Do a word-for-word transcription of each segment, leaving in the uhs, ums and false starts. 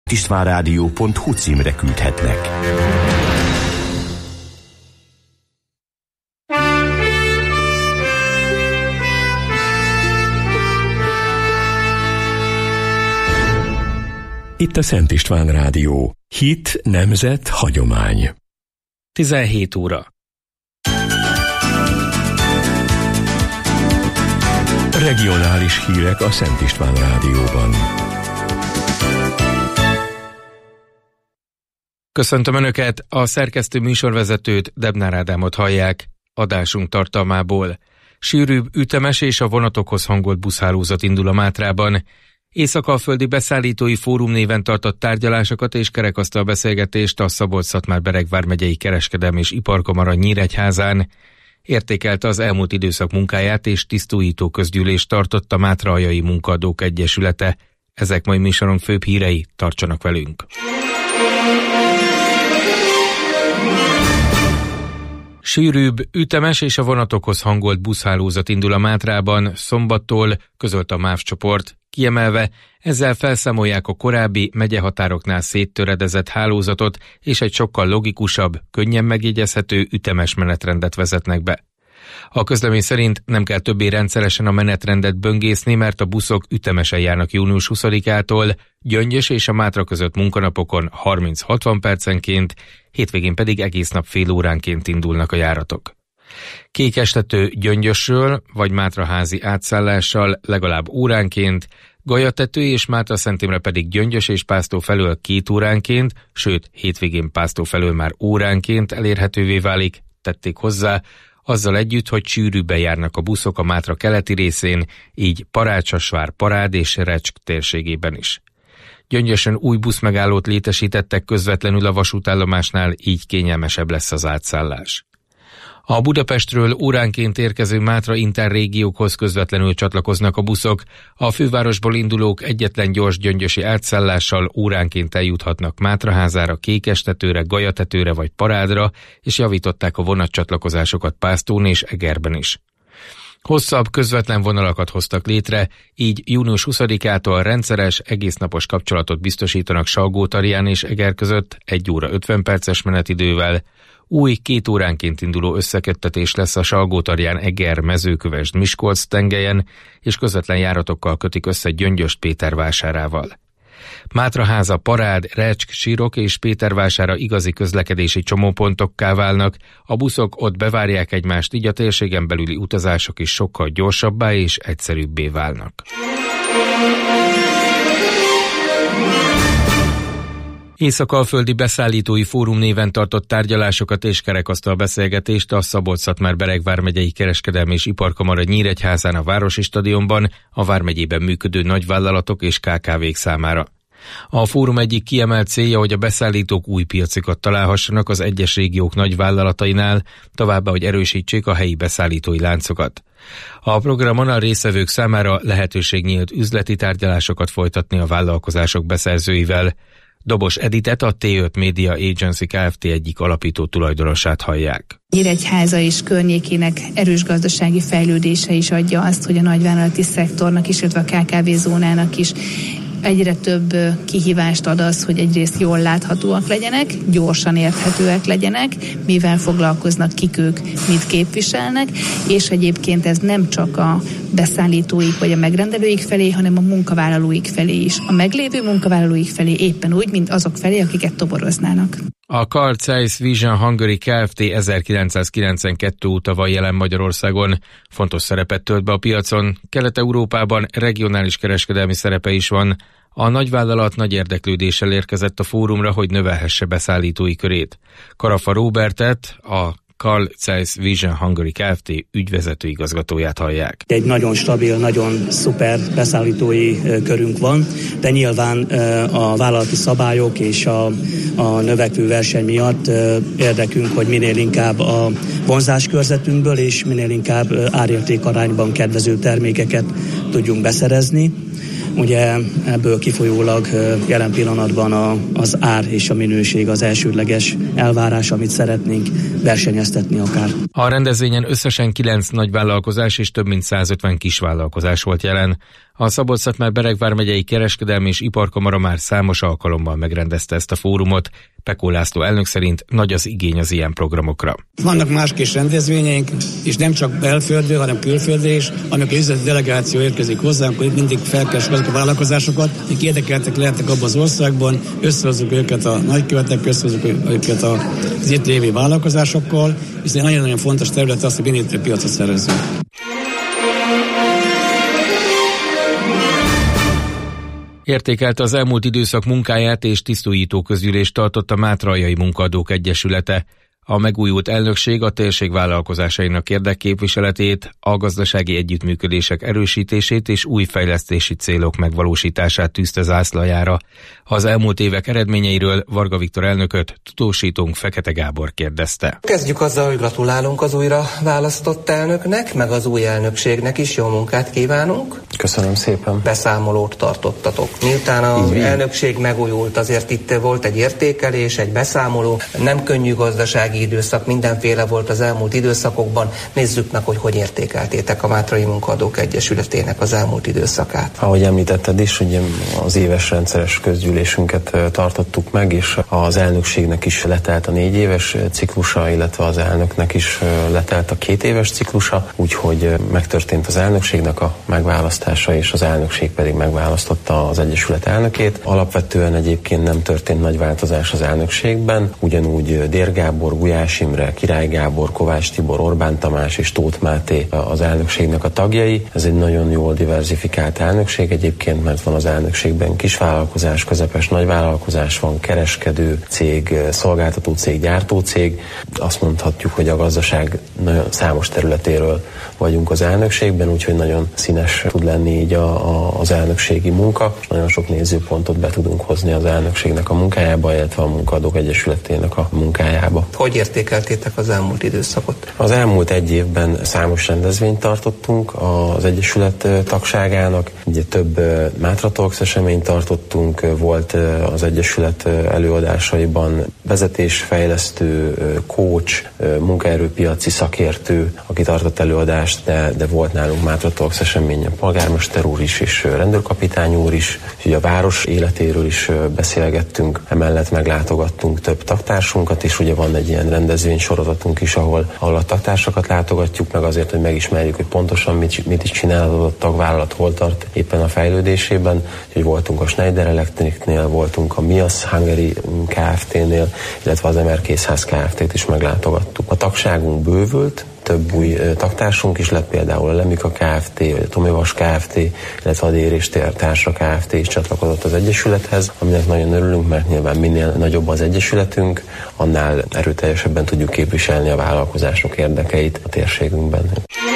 istvánrádió pont hu címre küldhetnek. Itt a Szent István Rádió. Hit, nemzet, hagyomány. tizenhét óra. Regionális hírek a Szent István Rádióban. Köszöntöm Önöket, a szerkesztő műsorvezetőt, Debnár Ádámot hallják. Adásunk tartalmából. Sűrűbb, ütemes és a vonatokhoz hangolt buszhálózat indul a Mátrában. Észak-alföldi beszállítói fórum néven tartott tárgyalásokat és kerekasztal beszélgetést a Szabolcs-Szatmár-Bereg vármegyei kereskedelmi és iparkamara Nyíregyházán. Értékelte az elmúlt időszak munkáját és tisztújító közgyűlést tartott a Mátrahaljai Munkaadók Egyesülete. Ezek mai műsorunk főbb hírei, tartsanak velünk! Sűrűbb, ütemes és a vonatokhoz hangolt buszhálózat indul a Mátrában szombattól, közölt a MÁV csoport, kiemelve ezzel felszámolják a korábbi megyehatároknál széttöredezett hálózatot és egy sokkal logikusabb, könnyen megjegyezhető ütemes menetrendet vezetnek be. A közlemény szerint nem kell többé rendszeresen a menetrendet böngészni, mert a buszok ütemesen járnak június huszadikától, Gyöngyös és a Mátra között munkanapokon harminc-hatvan percenként, hétvégén pedig egész nap fél óránként indulnak a járatok. Kékestető Gyöngyösről vagy Mátraházi átszállással legalább óránként, Galyatető és Mátraszent Imre pedig Gyöngyös és Pásztó felől két óránként, sőt hétvégén Pásztó felől már óránként elérhetővé válik, tették hozzá, azzal együtt, hogy sűrűbben járnak a buszok a Mátra keleti részén, így Parácsasvár, Parád és Recsk térségében is. Gyöngyösön új buszmegállót létesítettek közvetlenül a vasútállomásnál, így kényelmesebb lesz az átszállás. A Budapestről óránként érkező Mátra interrégiókhoz közvetlenül csatlakoznak a buszok, a fővárosból indulók egyetlen gyors gyöngyösi átszállással óránként eljuthatnak Mátraházára, Kékestetőre, Galyatetőre vagy Parádra, és javították a vonatcsatlakozásokat Pásztón és Egerben is. Hosszabb, közvetlen vonalakat hoztak létre, így június huszadikától rendszeres, egésznapos kapcsolatot biztosítanak Salgótarján és Eger között egy óra ötven perces menetidővel. Új két óránként induló összeköttetés lesz a Salgótarján Eger Mezőkövesd Miskolc tengelyen, és közvetlen járatokkal kötik össze Gyöngyöst Pétervásárával. Mátraháza, Parád, Recsk, Sirok és Pétervására igazi közlekedési csomópontokká válnak, a buszok ott bevárják egymást, így a térségen belüli utazások is sokkal gyorsabbá és egyszerűbbé válnak. Észak-alföldi beszállítói fórum néven tartott tárgyalásokat és kerekasztal beszélgetést a Szabolcs-Szatmár-Bereg vármegyei kereskedelmi és iparkamara Nyíregyházán a Városi Stadionban a vármegyében működő nagyvállalatok és ká ká vék számára. A fórum egyik kiemelt célja, hogy a beszállítók új piacokat találhassanak az egyes régiók nagyvállalatainál, továbbá, hogy erősítsék a helyi beszállítói láncokat. A programon a résztvevők számára lehetőség nyílt üzleti tárgyalásokat folytatni a vállalkozások beszerzőivel. Dobos Editet, a té öt Media Agency Kft. Egyik alapító tulajdonosát hallják. Nyíregyháza és környékének erős gazdasági fejlődése is adja azt, hogy a nagyvállalati szektornak is, illetve a ká ká vé zónának is egyre több kihívást ad az, hogy egyrészt jól láthatóak legyenek, gyorsan érthetőek legyenek, mivel foglalkoznak, kik ők, mit képviselnek, és egyébként ez nem csak a beszállítóik vagy a megrendelőik felé, hanem a munkavállalóik felé is. A meglévő munkavállalóik felé éppen úgy, mint azok felé, akiket toboroznának. A Carl Zeiss Vision Hungary Kft. ezerkilencszázkilencvenkettő óta van jelen Magyarországon. Fontos szerepet tölt be a piacon, Kelet-Európában regionális kereskedelmi szerepe is van. A nagyvállalat nagy érdeklődéssel érkezett a fórumra, hogy növelhesse beszállítói körét. Karafa Róbertet, a Carl Zeiss Vision Hungary Kft. Ügyvezető igazgatóját hallják. Egy nagyon stabil, nagyon szuper beszállítói körünk van, de nyilván a vállalati szabályok és a, a növekvő verseny miatt érdekünk, hogy minél inkább a vonzáskörzetünkből és minél inkább árértékarányban kedvező termékeket tudjunk beszerezni. Ugye ebből kifolyólag jelen pillanatban a, az ár és a minőség az elsődleges elvárás, amit szeretnénk versenyeztetni akár. A rendezvényen összesen kilenc nagyvállalkozás és több mint százötven kisvállalkozás volt jelen. A Szabolcs-Szatmár-Bereg vármegyei kereskedelmi és iparkamara már számos alkalommal megrendezte ezt a fórumot. Pekó László elnök szerint nagy az igény az ilyen programokra. Vannak más kis rendezvényeink, és nem csak belföldről, hanem külföldről is. Amikor üzleti delegáció érkezik hozzánk, akkor mindig felkeresünk azok a vállalkozásokat, akik érdekeltek lehetnek abban az országban, összehozzuk őket a nagykövetek, összehozzuk őket az itt lévő vállalkozásokkal, hiszen nagyon-nagyon fontos terület az, hogy minél több piacot szerezzünk. Értékelte az elmúlt időszak munkáját és tisztújító közgyűlést tartott a Mátraljai Munkaadók Egyesülete. A megújult elnökség a térség vállalkozásainak érdekképviseletét, a gazdasági együttműködések erősítését és új fejlesztési célok megvalósítását tűzte zászlajára. Az elmúlt évek eredményeiről Varga Viktor elnököt tudósítónk Fekete Gábor kérdezte. Kezdjük azzal, hogy gratulálunk az újra választott elnöknek, meg az új elnökségnek is jó munkát kívánunk. Köszönöm szépen. Beszámolót tartottatok. Miután az elnökség megújult, azért itt volt egy értékelés, egy beszámoló, nem könnyű gazdasági időszak, mindenféle volt az elmúlt időszakokban. Nézzük meg, hogy hogy értékeltétek a Mátraljai Munkaadók Egyesületének az elmúlt időszakát. Ahogy említetted is, ugye az éves rendszeres közgyűlésünket tartottuk meg, és az elnökségnek is letelt a négy éves ciklusa, illetve az elnöknek is letelt a két éves ciklusa, úgyhogy megtörtént az elnökségnek a megválasztása, és az elnökség pedig megválasztotta az Egyesület elnökét. Alapvetően egyébként nem történt nagy változás az elnökségben, ugyanúgy Dér Gábor, Gulyás Imre, Király Gábor, Kovács Tibor, Orbán Tamás és Tóth Máté az elnökségnek a tagjai. Ez egy nagyon jól diverzifikált elnökség egyébként, mert van az elnökségben kisvállalkozás, közepes nagyvállalkozás, van kereskedő cég, szolgáltató cég, gyártó cég. Azt mondhatjuk, hogy a gazdaság nagyon számos területéről vagyunk az elnökségben, úgyhogy nagyon színes tud lenni így a, a, az elnökségi munka. Nagyon sok nézőpontot be tudunk hozni az elnökségnek a munkájába, illetve a Munkaadók Egyesületének a munkájába. Hogy értékeltétek az elmúlt időszakot? Az elmúlt egy évben számos rendezvényt tartottunk az Egyesület tagságának. Ugye több Mátra Talks eseményt tartottunk, volt az Egyesület előadásaiban vezetésfejlesztő, coach, munkaerőpiaci szakértő, aki tartott előadást, de, de volt nálunk Mátra Talks eseményen polgármester úr is, és rendőrkapitány úr is. Ugye a város életéről is beszélgettünk, emellett meglátogattunk több tagtársunkat, és ugye van egy ilyen rendezvény sorozatunk is, ahol, ahol a tagtársakat látogatjuk meg azért, hogy megismerjük, hogy pontosan mit, mit is csinál az adott tagvállalat, hol tart éppen a fejlődésében. Úgyhogy voltunk a Schneider Electricnél, voltunk a Mias Hungary Kft-nél, illetve az em er Készház Kft-t is meglátogattuk. A tagságunk bővült, több új tagtársunk is lett, például a Lemika Kft., a Tomivas Kft., illetve a Dér és Társa Kft. Is csatlakozott az Egyesülethez, aminek nagyon örülünk, mert nyilván minél nagyobb az Egyesületünk, annál erőteljesebben tudjuk képviselni a vállalkozások érdekeit a térségünkben.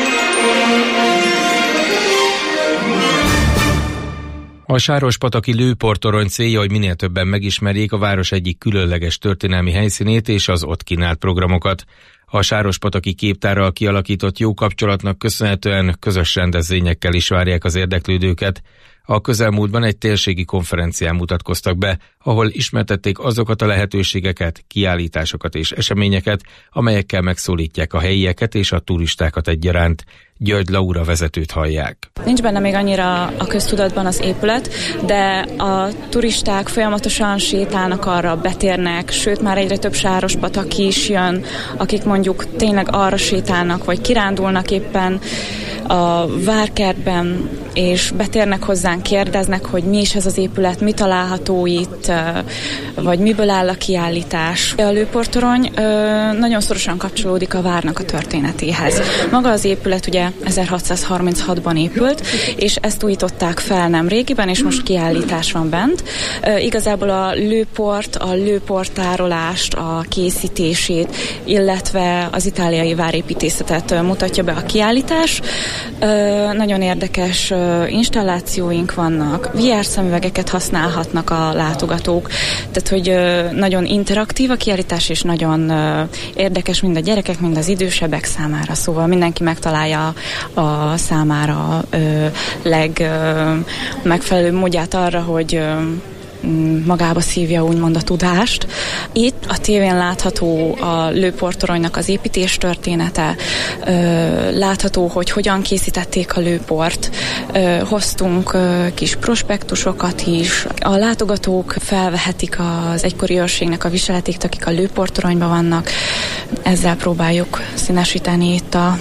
A sárospataki lőportorony célja, hogy minél többen megismerjék a város egyik különleges történelmi helyszínét és az ott kínált programokat. A sárospataki képtárral kialakított jó kapcsolatnak köszönhetően közös rendezvényekkel is várják az érdeklődőket. A közelmúltban egy térségi konferencián mutatkoztak be, ahol ismertették azokat a lehetőségeket, kiállításokat és eseményeket, amelyekkel megszólítják a helyieket és a turistákat egyaránt. György Laura vezetőt hallják. Nincs benne még annyira a köztudatban az épület, de a turisták folyamatosan sétálnak arra, betérnek, sőt már egyre több sárospataki is jön, akik mondjuk tényleg arra sétálnak, vagy kirándulnak éppen a várkertben, és betérnek hozzánk, kérdeznek, hogy mi is ez az épület, mi található itt, vagy miből áll a kiállítás. A lőportorony nagyon szorosan kapcsolódik a várnak a történetéhez. Maga az épület ugye ezerhatszázharminchatban épült, és ezt újították fel nem régiben, és most kiállítás van bent. Igazából a lőport, a lőportárolást, a készítését, illetve az itáliai várépítészetet mutatja be a kiállítás. Nagyon érdekes installációink vannak, vé er szemüvegeket használhatnak a látogatók, tehát hogy nagyon interaktív a kiállítás, és nagyon érdekes mind a gyerekek, mind az idősebbek számára, szóval mindenki megtalálja a számára legmegfelelőbb módját arra, hogy magába szívja úgymond a tudást. Itt a tévén látható a lőportoronynak az építés története, látható, hogy hogyan készítették a lőport, hoztunk kis prospektusokat is. A látogatók felvehetik az egykori őrségnek a viseletét, akik a lőportoronyban vannak. Ezzel próbáljuk színesíteni itt a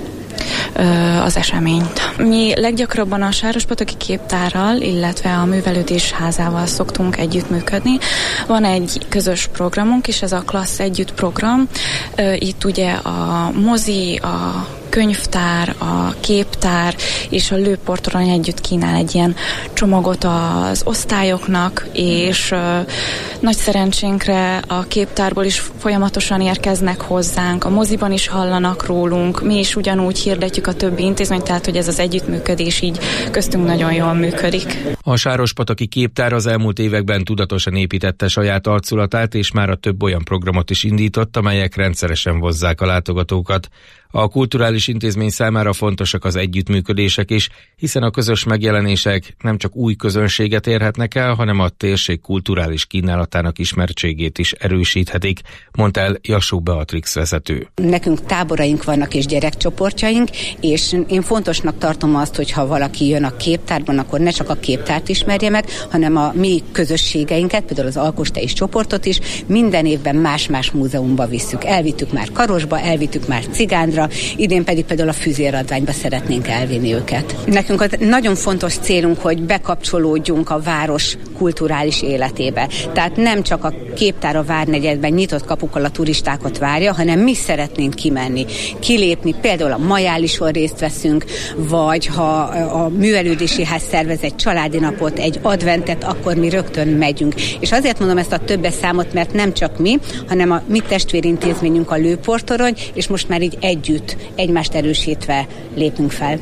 az eseményt. Mi leggyakrabban a Sárospataki Képtárral, illetve a Művelődés Házával szoktunk együttműködni. Van egy közös programunk, és ez a Klassz Együtt program. Itt ugye a mozi, a könyvtár, a képtár és a lőportorony együtt kínál egy ilyen csomagot az osztályoknak, és uh, nagy szerencsénkre a képtárból is folyamatosan érkeznek hozzánk, a moziban is hallanak rólunk, mi is ugyanúgy hirdetjük a többi intézményt, tehát hogy ez az együttműködés így köztünk nagyon jól működik. A Sárospataki Képtár az elmúlt években tudatosan építette saját arculatát, és már a több olyan programot is indított, amelyek rendszeresen vonzzák a látogatókat. A kulturális intézmény számára fontosak az együttműködések is, hiszen a közös megjelenések nem csak új közönséget érhetnek el, hanem a térség kulturális kínálatának ismertségét is erősíthetik, mondta el Jassó Beatrix vezető. Nekünk táboraink vannak és gyerekcsoportjaink, és én fontosnak tartom azt, hogy ha valaki jön a képtárban, akkor ne csak a képtárt ismerje meg, hanem a mi közösségeinket, például az alkostályos csoportot is minden évben más-más múzeumba visszük. Elvittük már Karosba, elvittük már Cigánra, idén pedig például a Füzéradványba szeretnénk elvinni őket. Nekünk az nagyon fontos célunk, hogy bekapcsolódjunk a város kulturális életébe. Tehát nem csak a képtár a Várnegyedben nyitott kapukkal a turistákat várja, hanem mi szeretnénk kimenni, kilépni, például a Majálison részt veszünk, vagy ha a Művelődési Ház szervez egy családi napot, egy adventet, akkor mi rögtön megyünk. És azért mondom ezt a többes számot, mert nem csak mi, hanem a mi testvérintézményünk a Lőportorony, és most már így együtt, egymást erősítve lépünk fel.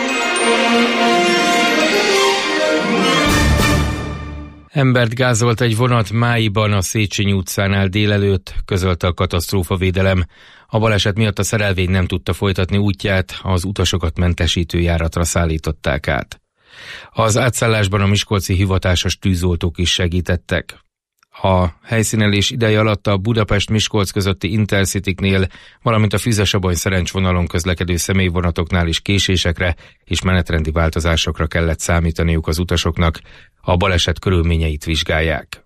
Embert gázolt egy vonat Máiban a Széchenyi utcánál délelőtt, közölte a katasztrófavédelem. A baleset miatt a szerelvény nem tudta folytatni útját, az utasokat mentesítő járatra szállították át. Az átszállásban a miskolci hivatásos tűzoltók is segítettek. A helyszínelés ideje alatt a Budapest-Miskolc közötti Intercity-knél, valamint a Füzesabony-Szerencs vonalon közlekedő személyvonatoknál is késésekre és menetrendi változásokra kellett számítaniuk az utasoknak. A baleset körülményeit vizsgálják.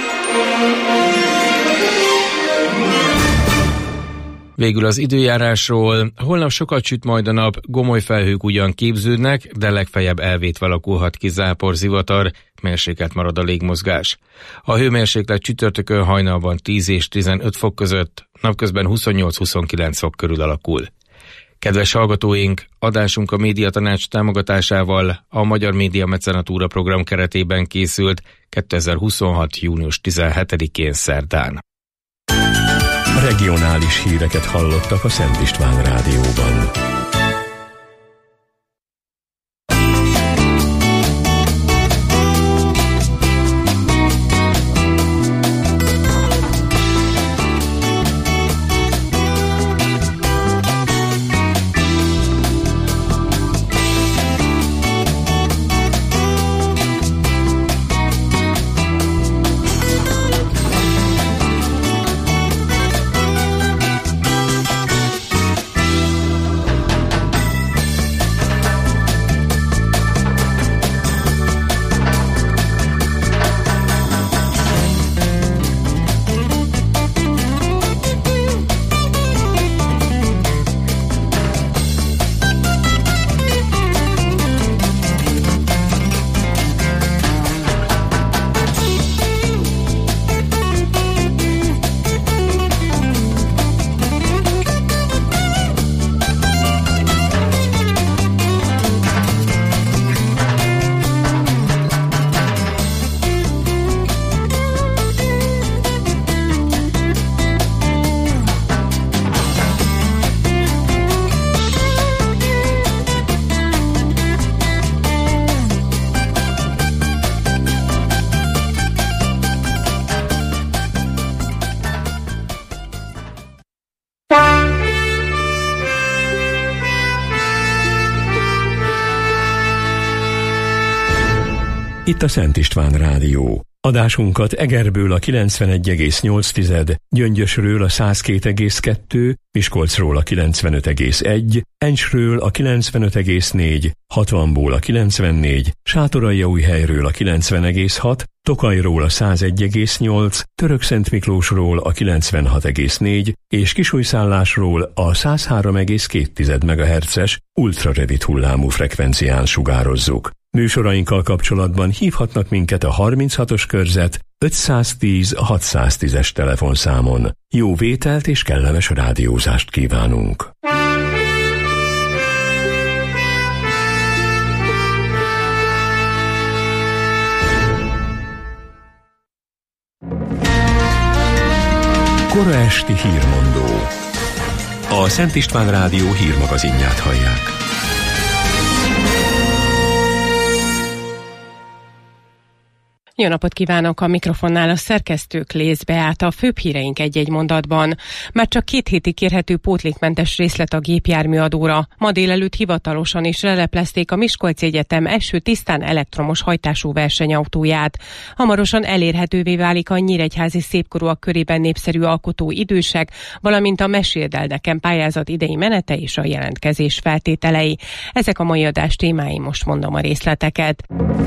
Végül az időjárásról. Holnap sokat süt majd a nap, gomoly felhők ugyan képződnek, de legfeljebb elvétve alakulhat ki zápor, zivatar, mérsékelt marad a légmozgás. A hőmérséklet csütörtökön hajnalban tíz és tizenöt fok között, napközben huszonnyolc-huszonkilenc fok körül alakul. Kedves hallgatóink, adásunk a Médiatanács támogatásával a Magyar Média Mecenatúra program keretében készült kétezer-huszonhat. június tizenhetedikén szerdán. Regionális híreket hallottak a Szent István Rádióban. Itt a Szent István Rádió. Adásunkat Egerből a kilencvenegy egész nyolc, Gyöngyösről a száz két egész kettő, Miskolcról a kilencvenöt egész egy, Encsről a kilencvenöt egész négy, hatvanból a kilencvennégy, Sátoraljaújhelyről a kilencven egész hat, Tokajról a száz egy egész nyolc, Törökszentmiklósról a kilencvenhat egész négy és Kisújszállásról a száz három egész két megahertzes ultrarövid hullámú frekvencián sugározzuk. Műsorainkkal kapcsolatban hívhatnak minket a harminchatos körzet ötszáztíz hatszáztízes telefonszámon. Jó vételt és kellemes rádiózást kívánunk! Kora esti hírmondó. A Szent István Rádió hírmagazinját hallják. Jó napot kívánok, a mikrofonnál a szerkesztő Klész Beáta, a főbb híreink egy-egy mondatban. Már csak két hétig kérhető pótlékmentes részlet a gépjárműadóra. Ma délelőtt hivatalosan is leleplezték a Miskolci Egyetem első tisztán elektromos hajtású versenyautóját. Hamarosan elérhetővé válik a nyíregyházi szépkorúak körében népszerű alkotó idősek, valamint a Meséld el nekem pályázat idei menete és a jelentkezés feltételei. Ezek a mai adás témái, most mondom a részleteket.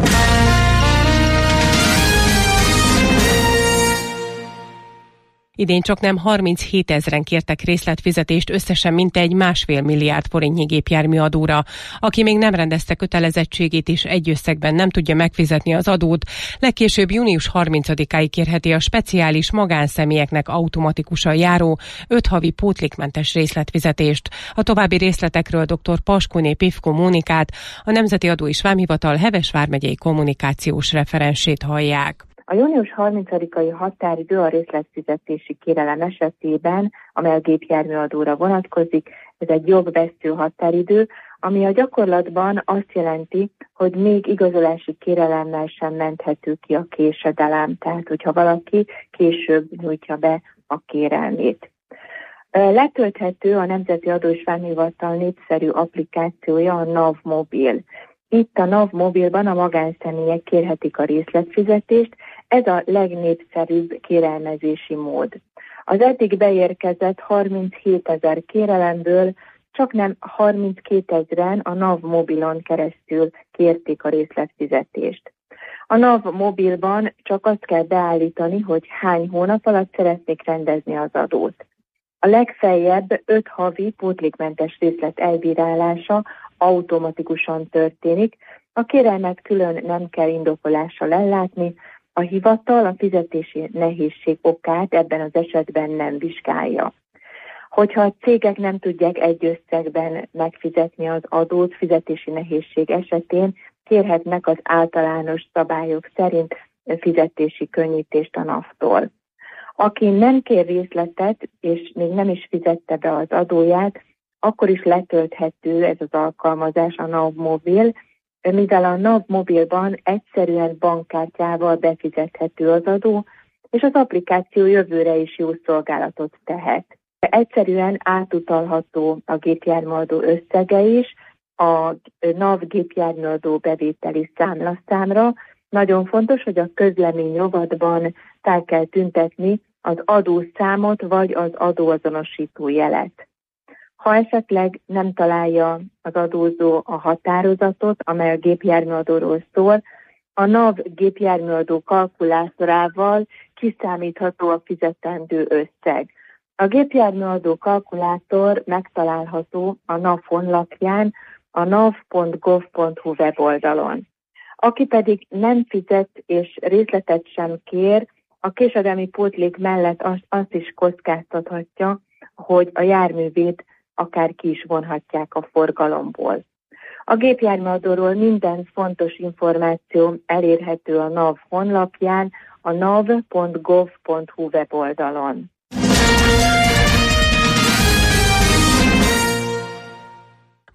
Idén csaknem harminchétezren kértek részletfizetést összesen mintegy másfél milliárd forintnyi gépjárműadóra. Aki még nem rendezte kötelezettségét és egy összegben nem tudja megfizetni az adót, legkésőbb június harmincadikáig kérheti a speciális magánszemélyeknek automatikusan járó öt havi pótlékmentes részletfizetést. A további részletekről dr. Paskuné Pivko Mónikát, a Nemzeti Adó és Vámhivatal Heves vármegyei kommunikációs referensét hallják. A június harmincadikai határidő a részletfizetési kérelem esetében, amely a gépjárműadóra vonatkozik, ez egy jogvesztő határidő, ami a gyakorlatban azt jelenti, hogy még igazolási kérelemmel sem menthető ki a késedelem, tehát hogyha valaki később nyújtja be a kérelmét. Letölthető a Nemzeti Adó és Vámhivatal népszerű applikációja, a NAV Mobil. Itt a NAV Mobilban a magánszemélyek kérhetik a részletfizetést, ez a legnépszerűbb kérelmezési mód. Az eddig beérkezett harminchétezer kérelemből csaknem harminckétezren a NAV Mobilon keresztül kérték a részletfizetést. A NAV Mobilban csak azt kell beállítani, hogy hány hónap alatt szeretnék rendezni az adót. A legfeljebb öt havi pótlékmentes részlet elbírálása automatikusan történik, a kérelmet külön nem kell indokolással ellátni, a hivatal a fizetési nehézség okát ebben az esetben nem vizsgálja. Hogyha a cégek nem tudják egy összegben megfizetni az adót fizetési nehézség esetén, kérhetnek az általános szabályok szerint fizetési könnyítést a NAV-tól. Aki nem kér részletet, és még nem is fizette be az adóját, akkor is letölthető ez az alkalmazás, a NAV Mobil, mivel a NAV Mobilban egyszerűen bankkártyával befizethető az adó, és az applikáció jövőre is jó szolgálatot tehet. Egyszerűen átutalható a gépjárműadó összege is a NAV gépjárműadó bevételi számlaszámra. Nagyon fontos, hogy a közlemény rovatban fel kell tüntetni az adószámot vagy az adóazonosító jelet. Ha esetleg nem találja az adózó a határozatot, amely a gépjárműadóról szól, a NAV gépjárműadó kalkulátorával kiszámítható a fizetendő összeg. A gépjárműadó kalkulátor megtalálható a NAV honlapján, a nav pont gov pont hu weboldalon. Aki pedig nem fizet és részletet sem kér, a késedelmi pótlék mellett azt, azt is kockáztathatja, hogy a járművét akár ki is vonhatják a forgalomból. A gépjárműadóról minden fontos információ elérhető a NAV honlapján, a nav pont gov pont hu weboldalon.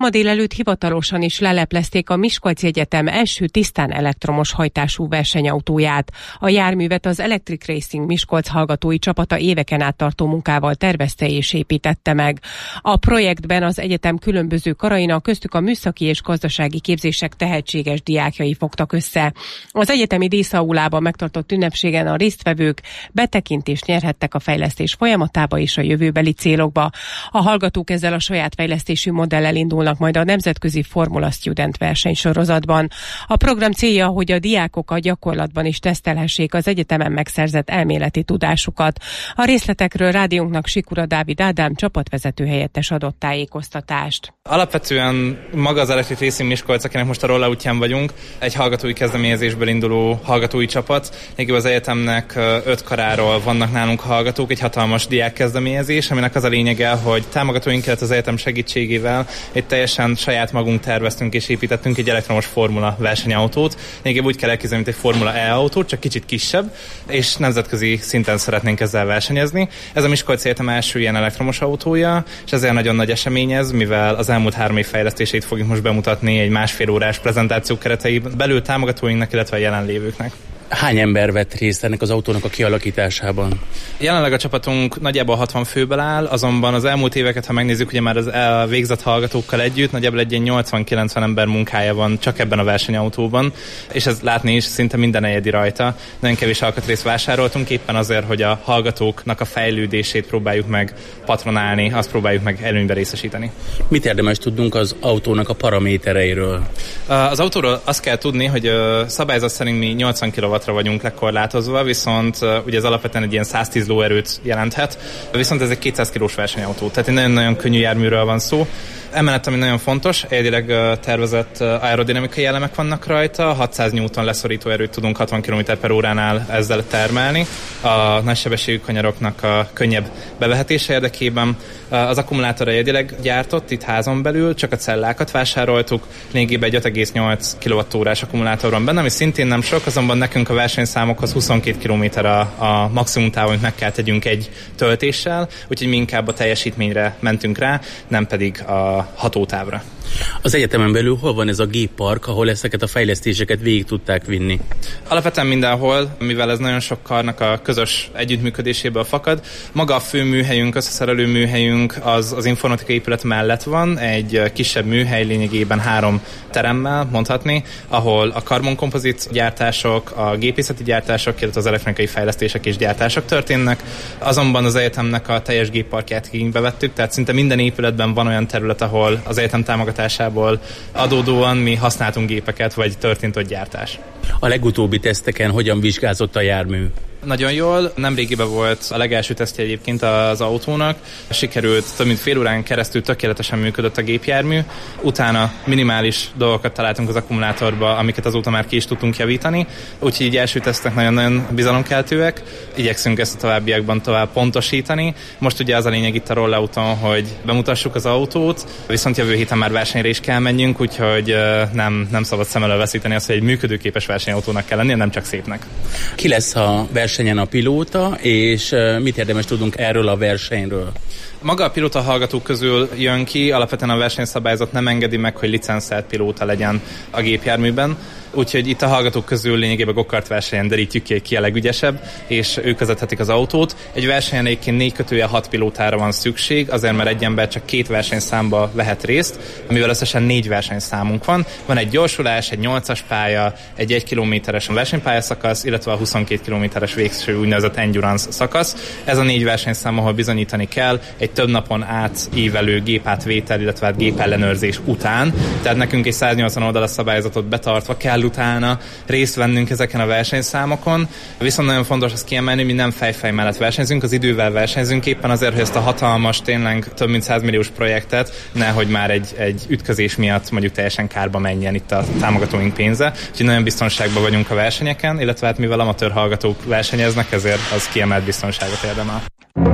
Ma délelőtt hivatalosan is leleplezték a Miskolci Egyetem első tisztán elektromos hajtású versenyautóját. A járművet az Electric Racing Miskolc hallgatói csapata éveken át tartó munkával tervezte és építette meg. A projektben az egyetem különböző karainak, köztük a műszaki és gazdasági képzések tehetséges diákjai fogtak össze. Az egyetemi díszaulában megtartott ünnepségen a résztvevők betekintést nyerhettek a fejlesztés folyamatába és a jövőbeli célokba. A hallgatók ezzel a saját fejlesztésű modellel indulnak majd a nemzetközi Formula Student versenysorozatban. A program célja, hogy a diákok a gyakorlatban is tesztelhessék az egyetemen megszerzett elméleti tudásukat. A részletekről rádiónknak Sikura Dávid Ádám csapatvezető helyettes adott tájékoztatást. Alapvetően maga az Electric Racing Miskolc, akinek most a rolloutján vagyunk, egy hallgatói kezdeményezésből induló hallgatói csapat. Még az egyetemnek öt karáról vannak nálunk hallgatók, egy hatalmas diák kezdeményezés, aminek az a lényege, hogy támogatóinkat az egyetem segítségével egy teljesen saját magunk terveztünk és építettünk egy elektromos formula versenyautót. Még úgy kell elképzelni, mint egy Formula E autót, csak kicsit kisebb, és nemzetközi szinten szeretnénk ezzel versenyezni. Ez a Miskolci Egyetem első ilyen elektromos autója, és ezért nagyon nagy esemény ez, mivel az elmúlt három év fejlesztését fogjuk most bemutatni egy másfél órás prezentáció kereteiben belül támogatóinknak, illetve a jelenlévőknek. Hány ember vett részt ennek az autónak a kialakításában? Jelenleg a csapatunk nagyjából hatvan főből áll, azonban az elmúlt éveket, ha megnézzük, ugye már az végzett hallgatókkal együtt, nagyjából egy ilyen nyolcvan-kilencven ember munkája van csak ebben a versenyautóban, és ez látni is szinte minden egyedi rajta. Nagyon kevés alkatrészt vásároltunk, éppen azért, hogy a hallgatóknak a fejlődését próbáljuk meg patronálni, azt próbáljuk meg előnybe részesíteni. Mit érdemes tudnunk az autónak a paramétereiről? Az autóról azt kell tudni, hogy szabályzat szerint mi nyolcvan kilowattra vagyunk lekorlátozva, viszont ugye ez alapvetően egy ilyen száztíz lóerőt jelenthet, viszont ez egy kétszáz kilós versenyautó, tehát egy nagyon-nagyon könnyű járműről van szó. Emellett, ami nagyon fontos, egyedileg tervezett aerodinamikai elemek vannak rajta, hatszáz newton leszorító erőt tudunk hatvan kilométer per óránál ezzel termelni. A nagysebességű kanyaroknak a könnyebb bevehetése érdekében az akkumulátor egyedileg gyártott itt házon belül, csak a cellákat vásároltuk, lényegében egy öt egész nyolc kilowattórás akkumulátor van benne, ami szintén nem sok, azonban nekünk a versenyszámokhoz huszonkét kilométer a, a maximum táv, amit meg kell tegyünk egy töltéssel, úgyhogy mi inkább a teljesítményre mentünk rá, nem pedig a hatótávra. Az egyetemen belül hol van ez a géppark, ahol ezeket a fejlesztéseket végig tudták vinni? Alapvetően mindenhol, mivel ez nagyon sok karnak a közös együttműködéséből fakad. Maga a fő műhelyünk, összeszerelő műhelyünk az, az informatikai épület mellett van, egy kisebb műhely, lényegében három teremmel mondhatni, ahol a karbonkompozit gyártások, a gépészeti gyártások, illetve az elektronikai fejlesztések és gyártások történnek. Azonban az egyetemnek a teljes gépparkját igénybe vettük, tehát szinte minden épületben van olyan terület, ahol az egyetem támogatásából adódóan mi használtunk gépeket, vagy történt ott gyártás. A legutóbbi teszteken hogyan vizsgázott a jármű? Nagyon jól. Nemrégiben volt a legelső tesztje egyébként az autónak. Sikerült, több mint fél órán keresztül tökéletesen működött a gépjármű. Utána minimális dolgokat találtunk az akkumulátorba, amiket azóta már ki is tudtunk javítani. Úgyhogy így első tesztek nagyon-nagyon bizalomkeltőek. Igyekszünk ezt a továbbiakban tovább pontosítani. Most ugye az a lényeg itt a rollouton, hogy bemutassuk az autót, viszont jövő héten már versenyre is kell menjünk, úgyhogy nem, nem szabad szem elől veszíteni azt, hogy egy működőképes versenyautónak kell lennie, nem csak szépnek. Ki lesz a versenyen a pilóta, és mit érdemes tudunk erről a versenyről? Maga a pilóta hallgatók közül jön ki, alapvetően a versenyszabályzat nem engedi meg, hogy licenszelt pilóta legyen a gépjárműben. Úgyhogy itt a hallgatók közül lényegében gokart versenyen derítjük ki, ki a legügyesebb, és ők vezethetik az autót. Egy versenyen egyébként négy kötője hat pilótára van szükség, azért mert egy ember csak két versenyszámba vehet részt, amivel összesen négy versenyszámunk van. Van egy gyorsulás, egy nyolcas pálya, egy egy kilométeres versenypályaszakasz, illetve a huszonkét kilométeres végső úgynevezett endurance szakasz. Ez a négy versenyszám, ahol bizonyítani kell egy több napon átívelő gépátvétel, illetve hát gépellenőrzés után. Tehát nekünk egy száznyolcvan oldalas szabályzatot betartva kell utána részt vennünk ezeken a versenyszámokon. Viszont nagyon fontos azt kiemelni, mi nem fejfej mellett versenyzünk, az idővel versenyzünk éppen azért, hogy ezt a hatalmas, tényleg több mint száz milliós projektet nehogy már egy, egy ütközés miatt mondjuk teljesen kárba menjen itt a támogatóink pénze. Úgyhogy nagyon biztonságban vagyunk a versenyeken, illetve hát mivel amatőr hallgatók versenyeznek, ezért az kiemelt biztonságot érdemel.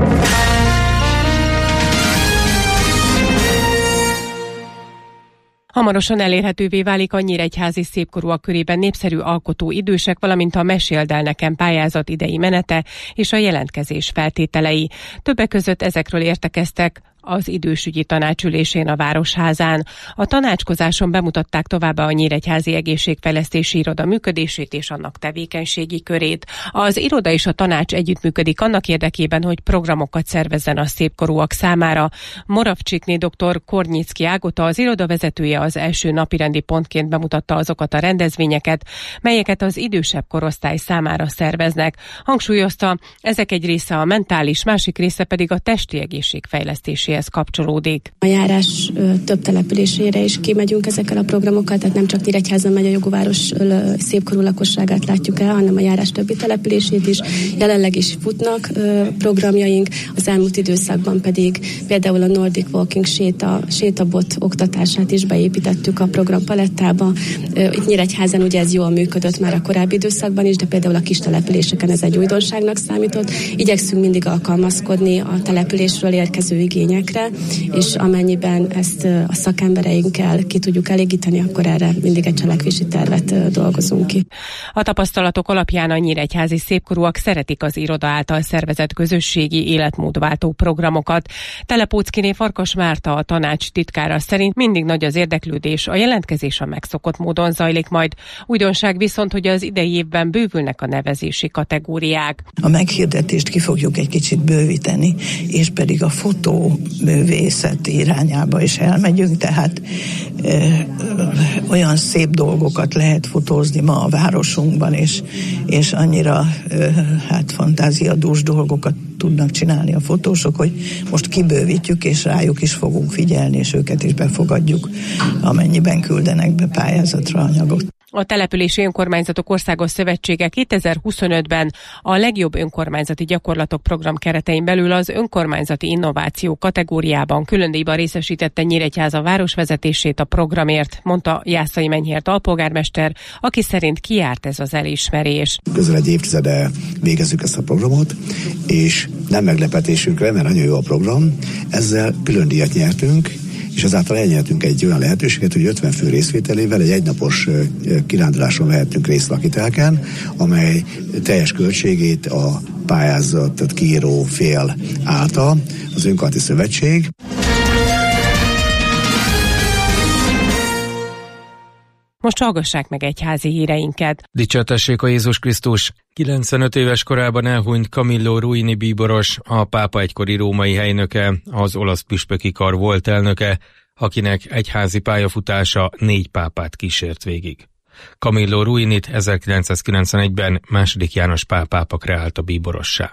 Hamarosan elérhetővé válik a nyíregyházi szépkorúak körében népszerű alkotó idősek, valamint a Meséld el nekem pályázat idei menete és a jelentkezés feltételei. Többek között ezekről értekeztek az idősügyi tanácsülésén a Városházán. A tanácskozáson bemutatták továbbá a Nyíregyházi Egészségfejlesztési Iroda működését és annak tevékenységi körét. Az iroda és a tanács együttműködik annak érdekében, hogy programokat szervezzen a szépkorúak számára. Moravcsikné dr. Kornyicki Ágota, az iroda vezetője, az első napirendi pontként bemutatta azokat a rendezvényeket, melyeket az idősebb korosztály számára szerveznek. Hangsúlyozta, ezek egy része a mentális, másik része pedig a testi egészség fejlesztéséhez kapcsolódik. A járás ö, több településére is kimegyünk ezekkel a programokkal, tehát nem csak Nyíregyházan megy a Jogóváros ö, szépkorú lakosságát látjuk el, hanem a járás többi települését is. Jelenleg is futnak ö, programjaink, az elmúlt időszakban pedig például a Nordic Walking séta, sétabot oktatását is beépítettük a program palettába. Ö, itt Nyíregyházan ugye ez jól működött már a korábbi időszakban is, de például a kis településeken ez egy újdonságnak számított. Igyekszünk mindig alkalmazkodni a településről érkező igényekre, és amennyiben ezt a szakembereinkkel ki tudjuk elégíteni, akkor erre mindig egy cselekvési tervet dolgozunk ki. A tapasztalatok alapján a nyíregyházi szépkorúak szeretik az iroda által szervezett közösségi életmódváltó programokat. Telepóckiné Farkas Márta, a tanács titkára szerint mindig nagy az érdeklődés, a jelentkezés a megszokott módon zajlik majd. Újdonság viszont, hogy az idei évben bővülnek a nevezési kategóriák. A meghirdetést ki fogjuk egy kicsit bővíteni, és pedig a fotóművészet irányába is elmegyünk, tehát ö, ö, olyan szép dolgokat lehet fotózni ma a városunkban, és, és annyira ö, hát fantáziadús dolgokat tudnak csinálni a fotósok, hogy most kibővítjük, és rájuk is fogunk figyelni, és őket is befogadjuk, amennyiben küldenek be pályázatra anyagot. A Települési Önkormányzatok Országos Szövetsége kétezer-huszonötben a legjobb önkormányzati gyakorlatok program keretein belül az önkormányzati innováció kategóriában külön díjban részesítette Nyíregyháza városvezetését a programért, mondta Jászai Menyhért alpolgármester, aki szerint kijárt ez az elismerés. Közel egy évtizede végezzük ezt a programot, és nem meglepetésünkre, mert nagyon jó a program, ezzel külön díjat nyertünk, és ezáltal elnyertünk egy olyan lehetőséget, hogy ötven fő részvételével egy egynapos kiránduláson vehettünk részt Lakitelken, amely teljes költségét a pályázatot kiíró fél állta, az Önkormányzati Szövetség. Most hallgassák meg egyházi híreinket. Dicsértessék a Jézus Krisztus! kilencvenöt éves korában elhunyt Camillo Ruini bíboros, a pápa egykori római helynöke, az olasz püspöki kar volt elnöke, akinek egyházi pályafutása négy pápát kísért végig. Camillo Ruinit ezerkilencszázkilencvenegyben második János Pál pápa kreálta bíborossá.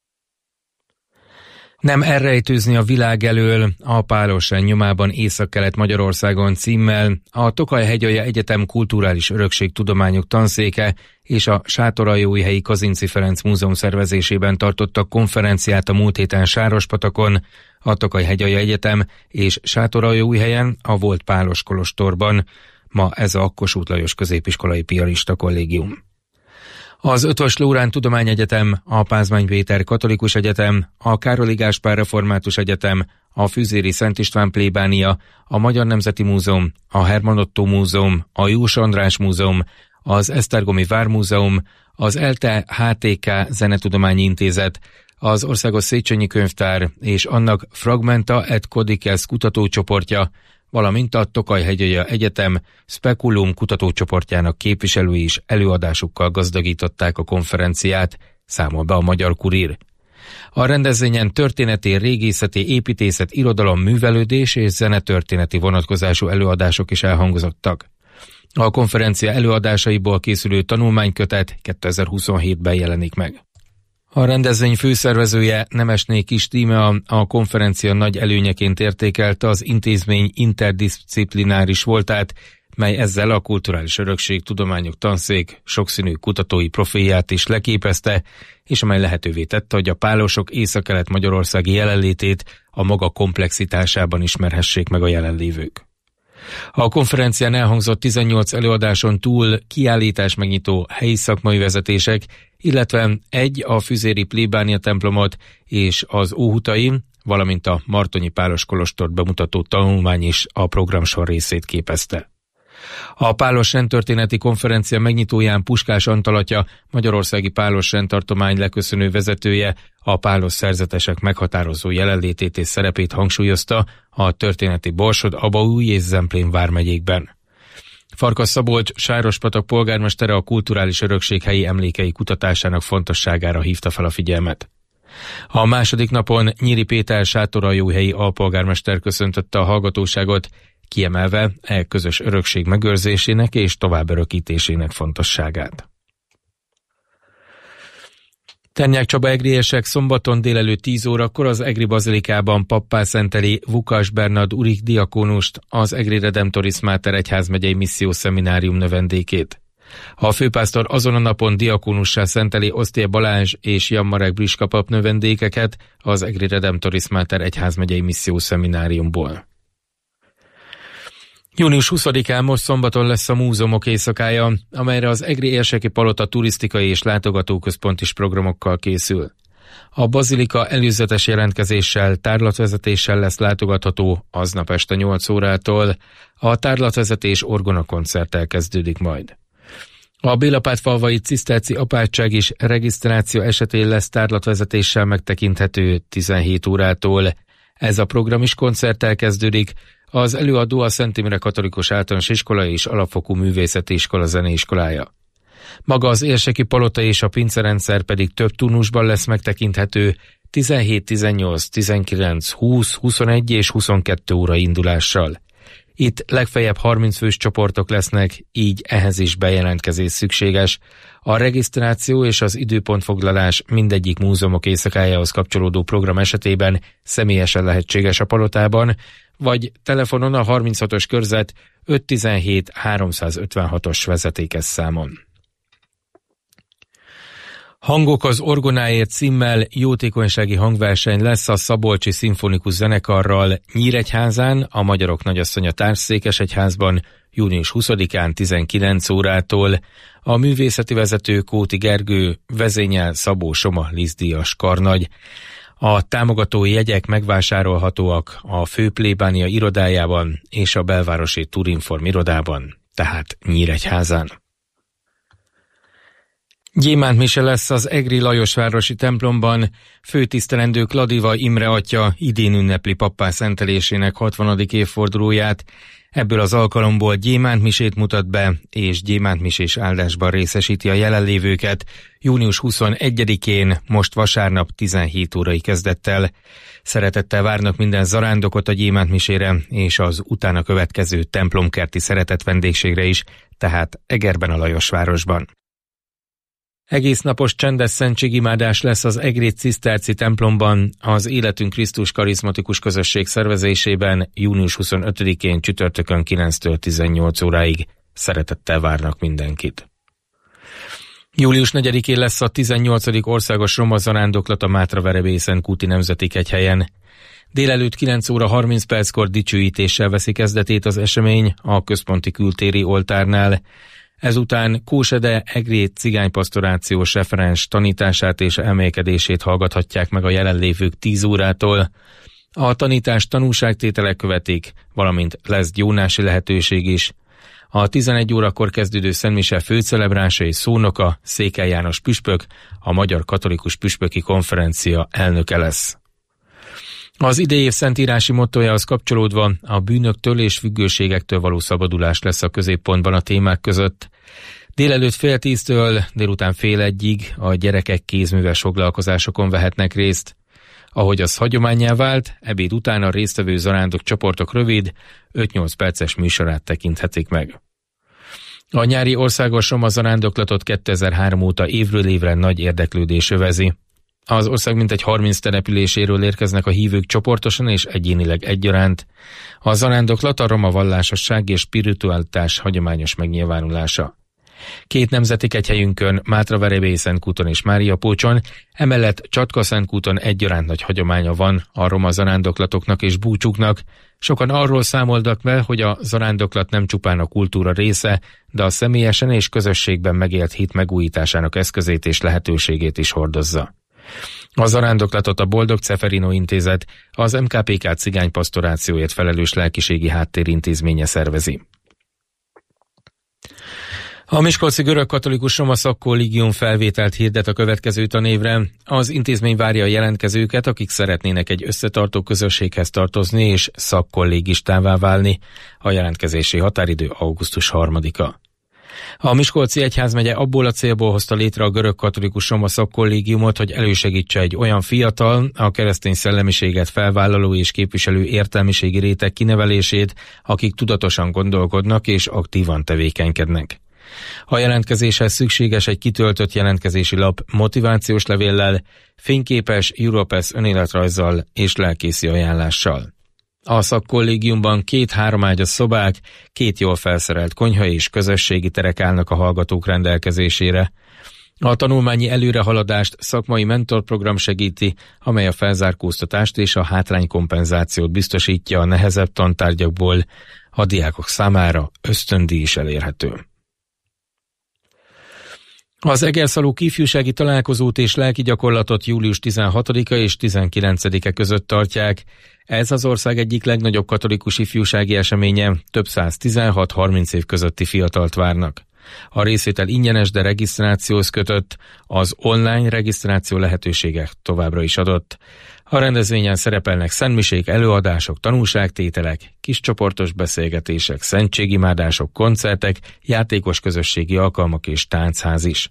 Nem elrejtőzni a világ elől, a Pálosán nyomában Észak-Kelet-Magyarországon címmel a Tokaj-Hegyalja Egyetem Kulturális Örökségtudományok Tanszéke és a Sátoraljóújhelyi Kazinczy Ferenc Múzeum szervezésében tartottak konferenciát a múlt héten Sárospatakon, a Tokaj-Hegyalja Egyetem és Sátoraljóújhelyen, a volt Pálos kolostorban. Ma ez a Kossuth Lajos Középiskolai Piarista Kollégium. Az Ötvös Loránd Tudományegyetem, a Pázmány Péter Katolikus Egyetem, a Károli Gáspár Református Egyetem, a Füzéri Szent István plébánia, a Magyar Nemzeti Múzeum, a Hermann Ottó Múzeum, a Jós András Múzeum, az Esztergomi Vármúzeum, az ELTE há té ká Zenetudományi Intézet, az Országos Széchenyi Könyvtár és annak Fragmenta et Codices kutatócsoportja, valamint a Tokaj-Hegyalja Egyetem Speculum kutatócsoportjának képviselői is előadásukkal gazdagították a konferenciát, számol be a Magyar Kurír. A rendezvényen történeti, régészeti, építészet, irodalom, művelődés és zenetörténeti vonatkozású előadások is elhangzottak. A konferencia előadásaiból készülő tanulmánykötet kétezer-huszonhétben jelenik meg. A rendezvény főszervezője, Nemesné Kis Tímea a konferencia nagy előnyeként értékelte az intézmény interdisziplináris voltát, mely ezzel a Kulturális Örökségtudományok Tanszék sokszínű kutatói profilját is leképezte, és amely lehetővé tette, hogy a pálosok észak-kelet-magyarországi jelenlétét a maga komplexitásában ismerhessék meg a jelenlévők. A konferencián elhangzott tizennyolc előadáson túl kiállítás megnyitó helyi szakmai vezetések, illetve egy a Füzéri plébánia templomot és az Óhutai, valamint a Martonyi Pálos kolostort bemutató tanulmány is a programsor részét képezte. A Pálos rendtörténeti konferencia megnyitóján Puskás Antal atya, magyarországi Pálos rendtartomány leköszönő vezetője a pálos szerzetesek meghatározó jelenlétét és szerepét hangsúlyozta a történeti Borsod, Abaúj és Zemplén vármegyékben. Farkas Szabolcs Sárospatak polgármestere a kulturális örökség helyi emlékei kutatásának fontosságára hívta fel a figyelmet. A második napon Nyíri Péter sátoraljóhelyi alpolgármester köszöntötte a hallgatóságot, kiemelve e közös örökség megőrzésének és tovább örökítésének fontosságát. Ternyák Csaba egriesek szombaton délelőtt tíz órakor az Egri Bazilikában pappá szenteli Vukas Bernard Urik diakónust, az Egri Redemptoris Mater egyházmegyei missziószeminárium növendékét. A főpásztor azon a napon diakónussá szenteli Osztér Balázs és Jan Marek Briska pap növendékeket az Egri Redemptoris Mater egyházmegyei missziószemináriumból. június huszadikán most szombaton lesz a múzeumok éjszakája, amelyre az Egri Érseki Palota turisztikai és látogatóközpont is programokkal készül. A bazilika előzetes jelentkezéssel, tárlatvezetéssel lesz látogatható aznap este nyolc órától, a tárlatvezetés orgonakoncerttel kezdődik majd. A Bélapátfalvai Ciszterci apátság is regisztráció esetén lesz tárlatvezetéssel megtekinthető tizenhét órától. Ez a program is koncerttel kezdődik. Az előadó a Szent Imre Katolikus Általános Iskola és Alapfokú Művészeti Iskola zeneiskolája. Maga az Érseki Palota és a pincerendszer pedig több turnusban lesz megtekinthető tizenhét, tizennyolc, tizenkilenc, húsz, huszonegy és huszonkettő óra indulással. Itt legfeljebb harminc fős csoportok lesznek, így ehhez is bejelentkezés szükséges. A regisztráció és az időpontfoglalás mindegyik múzeumok éjszakájához kapcsolódó program esetében személyesen lehetséges a palotában, vagy telefonon a harminchatos körzet ötszáztizenhét háromszázötvenhatos vezetékes számon. Hangok az orgonáért címmel jótékonysági hangverseny lesz a Szabolcsi Szimfonikus Zenekarral Nyíregyházán, a Magyarok Nagyasszonya Társszékesegyházban június huszadikán tizenkilenc órától. A művészeti vezető Kóti Gergő, vezényel Szabó Soma Lizdíjas karnagy. A támogató jegyek megvásárolhatóak a főplébánia irodájában és a belvárosi Turinform irodában, tehát Nyíregyházán. Gyémánt mise lesz az Egri Lajosvárosi templomban. Főtisztelendő Kladiva Imre atya idén ünnepli pappá szentelésének hatvanadik évfordulóját. Ebből az alkalomból gyémántmisét mutat be, és gyémántmisés áldásban részesíti a jelenlévőket június huszonegyedikén, most vasárnap tizenhét órai kezdettel. Szeretettel várnak minden zarándokot a gyémántmisére és az utána következő templomkerti szeretett vendégségre is, tehát Egerben a Lajosvárosban. Egész napos csendes szentségimádás lesz az Egri Ciszterci templomban, az Életünk Krisztus karizmatikus közösség szervezésében június huszonötödikén csütörtökön kilenctől tizennyolc óráig. Szeretettel várnak mindenkit. július negyedikén lesz a tizennyolcadik országos roma zarándoklat a Mátra-Verebélyszentkúti Nemzeti Kegyhelyen. Délelőtt kilenc óra harminc perckor dicsőítéssel veszi kezdetét az esemény a központi kültéri oltárnál. Ezután Kósede Egri cigánypastorációs referens tanítását és emelkedését hallgathatják meg a jelenlévők tíz órától. A tanítást tanúságtételek követik, valamint lesz gyónási lehetőség is. A tizenegy órakor kezdődő szentmise főcelebrása és szónoka Székely János püspök, a Magyar Katolikus Püspöki Konferencia elnöke lesz. Az idei év szentírási mottójához kapcsolódva a bűnöktől és függőségektől való szabadulás lesz a középpontban a témák között. Délelőtt fél tíztől délután fél egyig a gyerekek kézműves foglalkozásokon vehetnek részt. Ahogy az hagyománnyá vált, ebéd után a résztvevő zarándok csoportok rövid, öt-nyolc perces műsorát tekinthetik meg. A nyári országos roma zarándoklatot kétezer-három óta évről évre nagy érdeklődés övezi. Az ország mintegy harminc településéről érkeznek a hívők csoportosan és egyénileg egyaránt. A zarándoklat a roma vallásosság és spiritualitás hagyományos megnyilvánulása. Két nemzeti kegyhelyünkön, Mátra-Verebélyszentkúton és Máriapócson, emellett Csatka-Szentkúton egyaránt nagy hagyománya van a roma zarándoklatoknak és búcsúknak. Sokan arról számoltak be, hogy a zarándoklat nem csupán a kultúra része, de a személyesen és közösségben megélt hit megújításának eszközét és lehetőségét is hordozza. A zarándoklatot a Boldog Ceferino Intézet, az em ká pé ká cigánypastorációért felelős lelkiségi háttérintézménye szervezi. A Miskolci Görögkatolikus Roma Szakkollégium felvételt hirdet a következő tanévre. Az intézmény várja a jelentkezőket, akik szeretnének egy összetartó közösséghez tartozni és szakkollégistává válni. A jelentkezési határidő augusztus harmadika. A Miskolci Egyházmegye abból a célból hozta létre a Görögkatolikus Roma Szakkollégiumot, hogy elősegítse egy olyan fiatal, a keresztény szellemiséget felvállaló és képviselő értelmiségi réteg kinevelését, akik tudatosan gondolkodnak és aktívan tevékenykednek. A jelentkezéshez szükséges egy kitöltött jelentkezési lap motivációs levéllel, fényképes Europass önéletrajzzal és lelkészi ajánlással. A szakkollégiumban két háromágyas szobák, két jól felszerelt konyha és közösségi terek állnak a hallgatók rendelkezésére. A tanulmányi előrehaladást szakmai mentorprogram segíti, amely a felzárkóztatást és a hátránykompenzációt biztosítja a nehezebb tantárgyakból. A diákok számára ösztöndíj is elérhető. Az Egerszalók ifjúsági találkozót és lelki gyakorlatot július tizenhatodika és tizenkilencedike között tartják. Ez az ország egyik legnagyobb katolikus ifjúsági eseménye, több száz tizenhat-harminc év közötti fiatalt várnak. A részvétel ingyenes, de regisztrációhoz kötött, az online regisztráció lehetősége továbbra is adott. A rendezvényen szerepelnek szentmisék, előadások, tanúságtételek, kiscsoportos beszélgetések, szentségimádások, koncertek, játékos közösségi alkalmak és táncház is.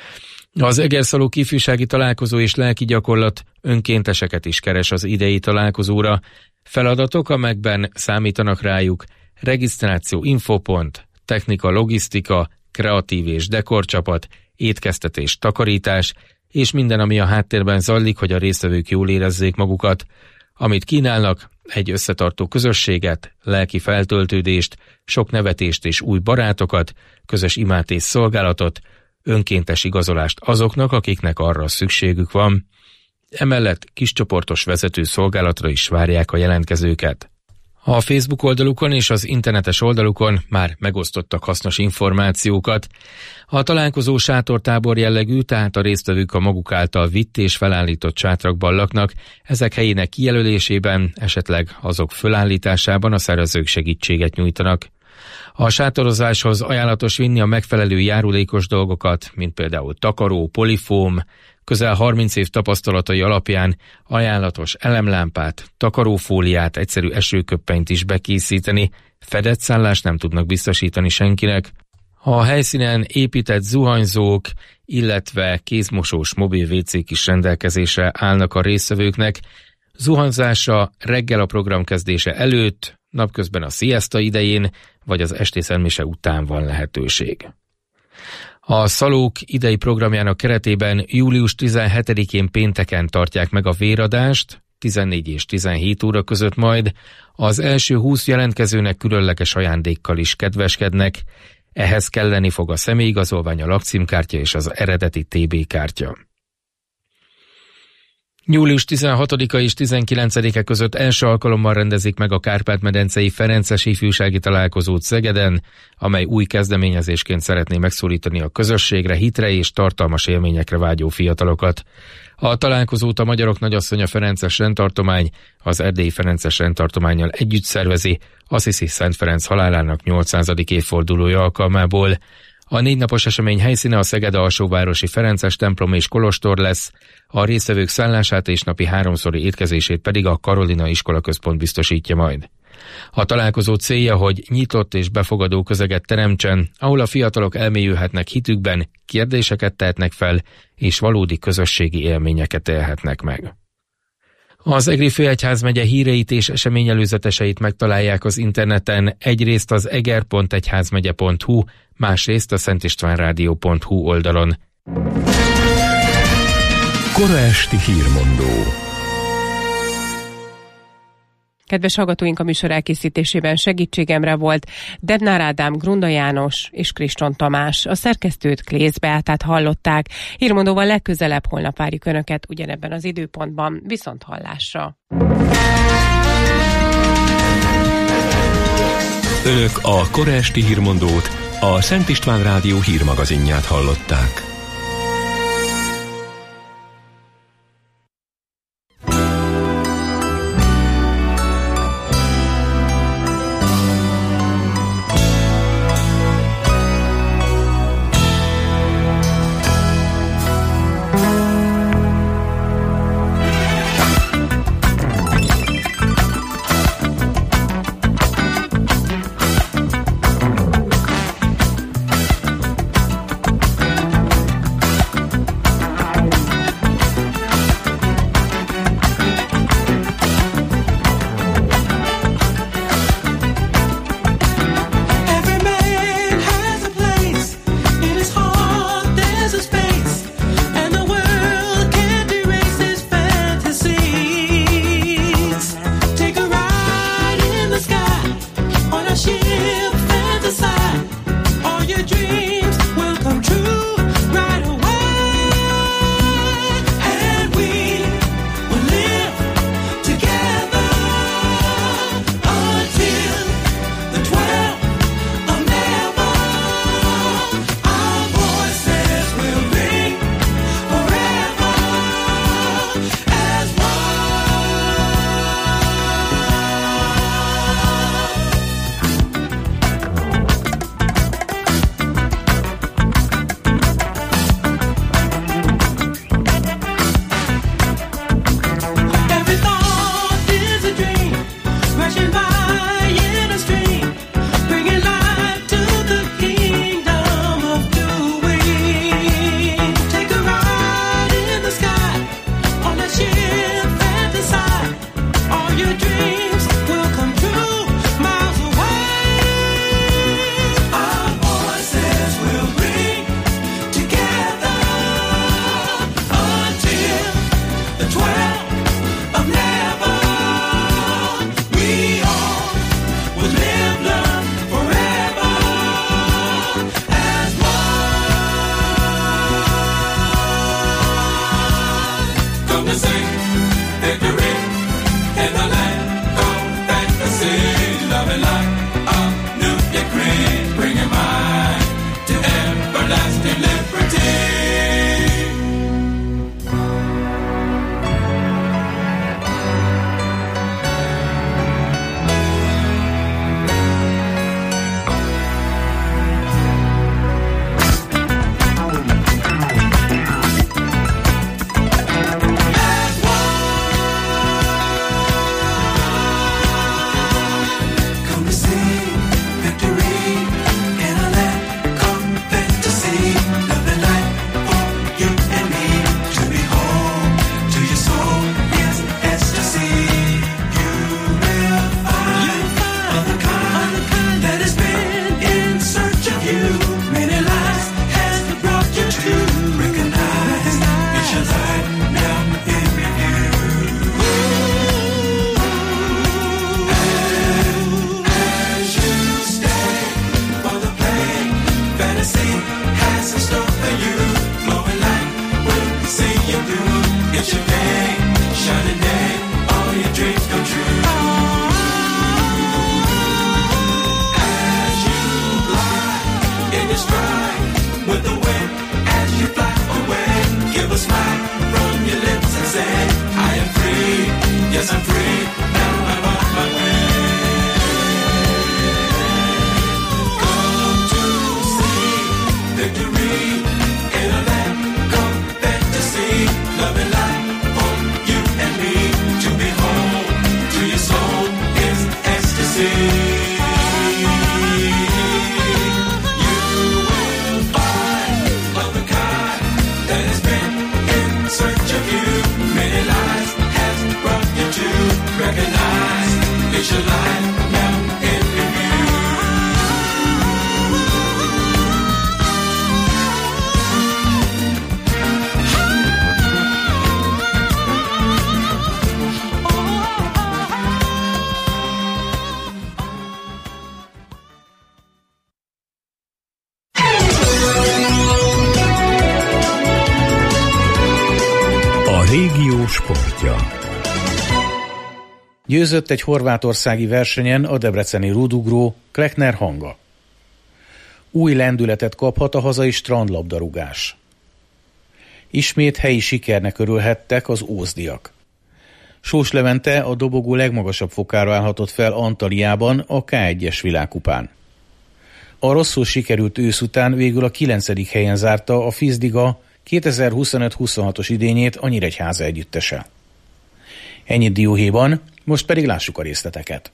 Az Egerszalók ifjúsági találkozó és lelki gyakorlat önkénteseket is keres az idei találkozóra. Feladatok, amelyekben számítanak rájuk: regisztráció, infopont, technika, logisztika, kreatív és dekorcsapat, étkeztetés, takarítás, és minden, ami a háttérben zajlik, hogy a résztvevők jól érezzék magukat. Amit kínálnak, egy összetartó közösséget, lelki feltöltődést, sok nevetést és új barátokat, közös imát és szolgálatot, önkéntes igazolást azoknak, akiknek arra szükségük van. Emellett kiscsoportos vezető szolgálatra is várják a jelentkezőket. A Facebook oldalukon és az internetes oldalukon már megosztottak hasznos információkat. A találkozó sátortábor jellegű, tehát a résztvevők a maguk által vitt és felállított sátrakban laknak, ezek helyének kijelölésében, esetleg azok fölállításában a szervezők segítséget nyújtanak. A sátorozáshoz ajánlatos vinni a megfelelő járulékos dolgokat, mint például takaró, polifóm, közel harminc év tapasztalatai alapján ajánlatos elemlámpát, takarófóliát, egyszerű esőköppenyt is bekészíteni, fedett szállást nem tudnak biztosítani senkinek. A helyszínen épített zuhanyzók, illetve kézmosós mobil vécék is rendelkezésre állnak a résztvevőknek. Zuhanyzásra reggel a program kezdése előtt, napközben a sziaszta idején, vagy az esti szentmise után van lehetőség. A Szalók idei programjának keretében július tizenhetedikén pénteken tartják meg a véradást, tizennégy és tizenhét óra között majd. Az első húsz jelentkezőnek különleges ajándékkal is kedveskednek. Ehhez kelleni fog a személyigazolvány, a lakcímkártya és az eredeti té bé kártya. július tizenhatodika és tizenkilencedike között első alkalommal rendezik meg a Kárpát-medencei Ferences ifjúsági találkozót Szegeden, amely új kezdeményezésként szeretné megszólítani a közösségre, hitre és tartalmas élményekre vágyó fiatalokat. A találkozót a Magyarok Nagyasszonya Ferences rendtartomány az Erdélyi Ferences rendtartománnyal együtt szervezi, Assisi Szent Ferenc halálának nyolcszázadik évfordulója alkalmából. A négy napos esemény helyszíne a Szeged alsóvárosi Ferences templom és kolostor lesz, a résztvevők szállását és napi háromszori étkezését pedig a Karolina Iskola Központ biztosítja majd. A találkozó célja, hogy nyitott és befogadó közeget teremtsen, ahol a fiatalok elmélyülhetnek hitükben, kérdéseket tehetnek fel, és valódi közösségi élményeket élhetnek meg. Az Egri Főegyházmegye híreit és eseményelőzeteseit megtalálják az interneten, egyrészt az eger pont egyházmegye pont hu, másrészt a szentistvánrádió pont hu oldalon. Kora esti hírmondó. Kedves hallgatóink, a műsor elkészítésében segítségemre volt Debnár Ádám, Grunda János és Kriston Tamás. A szerkesztőt Klész Beátát hallották. Hírmondóval legközelebb holnap várjuk Önöket ugyanebben az időpontban. Viszont hallásra! Önök a Kora esti hírmondót, a Szent István Rádió hírmagazinját hallották. to sing victory in the land of fantasy, loving like a new decree, bringing mine to everlasting liberty. Győzött egy horvátországi versenyen a debreceni rúdugró Kleckner Hanga. Új lendületet kaphat a hazai strandlabdarúgás. Ismét helyi sikernek örülhettek az ózdiak. Sós Levente a dobogó legmagasabb fokára állhatott fel Antaliában a ká egyes világkupán. A rosszul sikerült ősz után végül a kilencedik helyen zárta a Fizdiga kétezer-huszonöt huszonhatos idényét a Nyíregyháza együttese. Ennyit dióhéjban, most pedig lássuk a részleteket.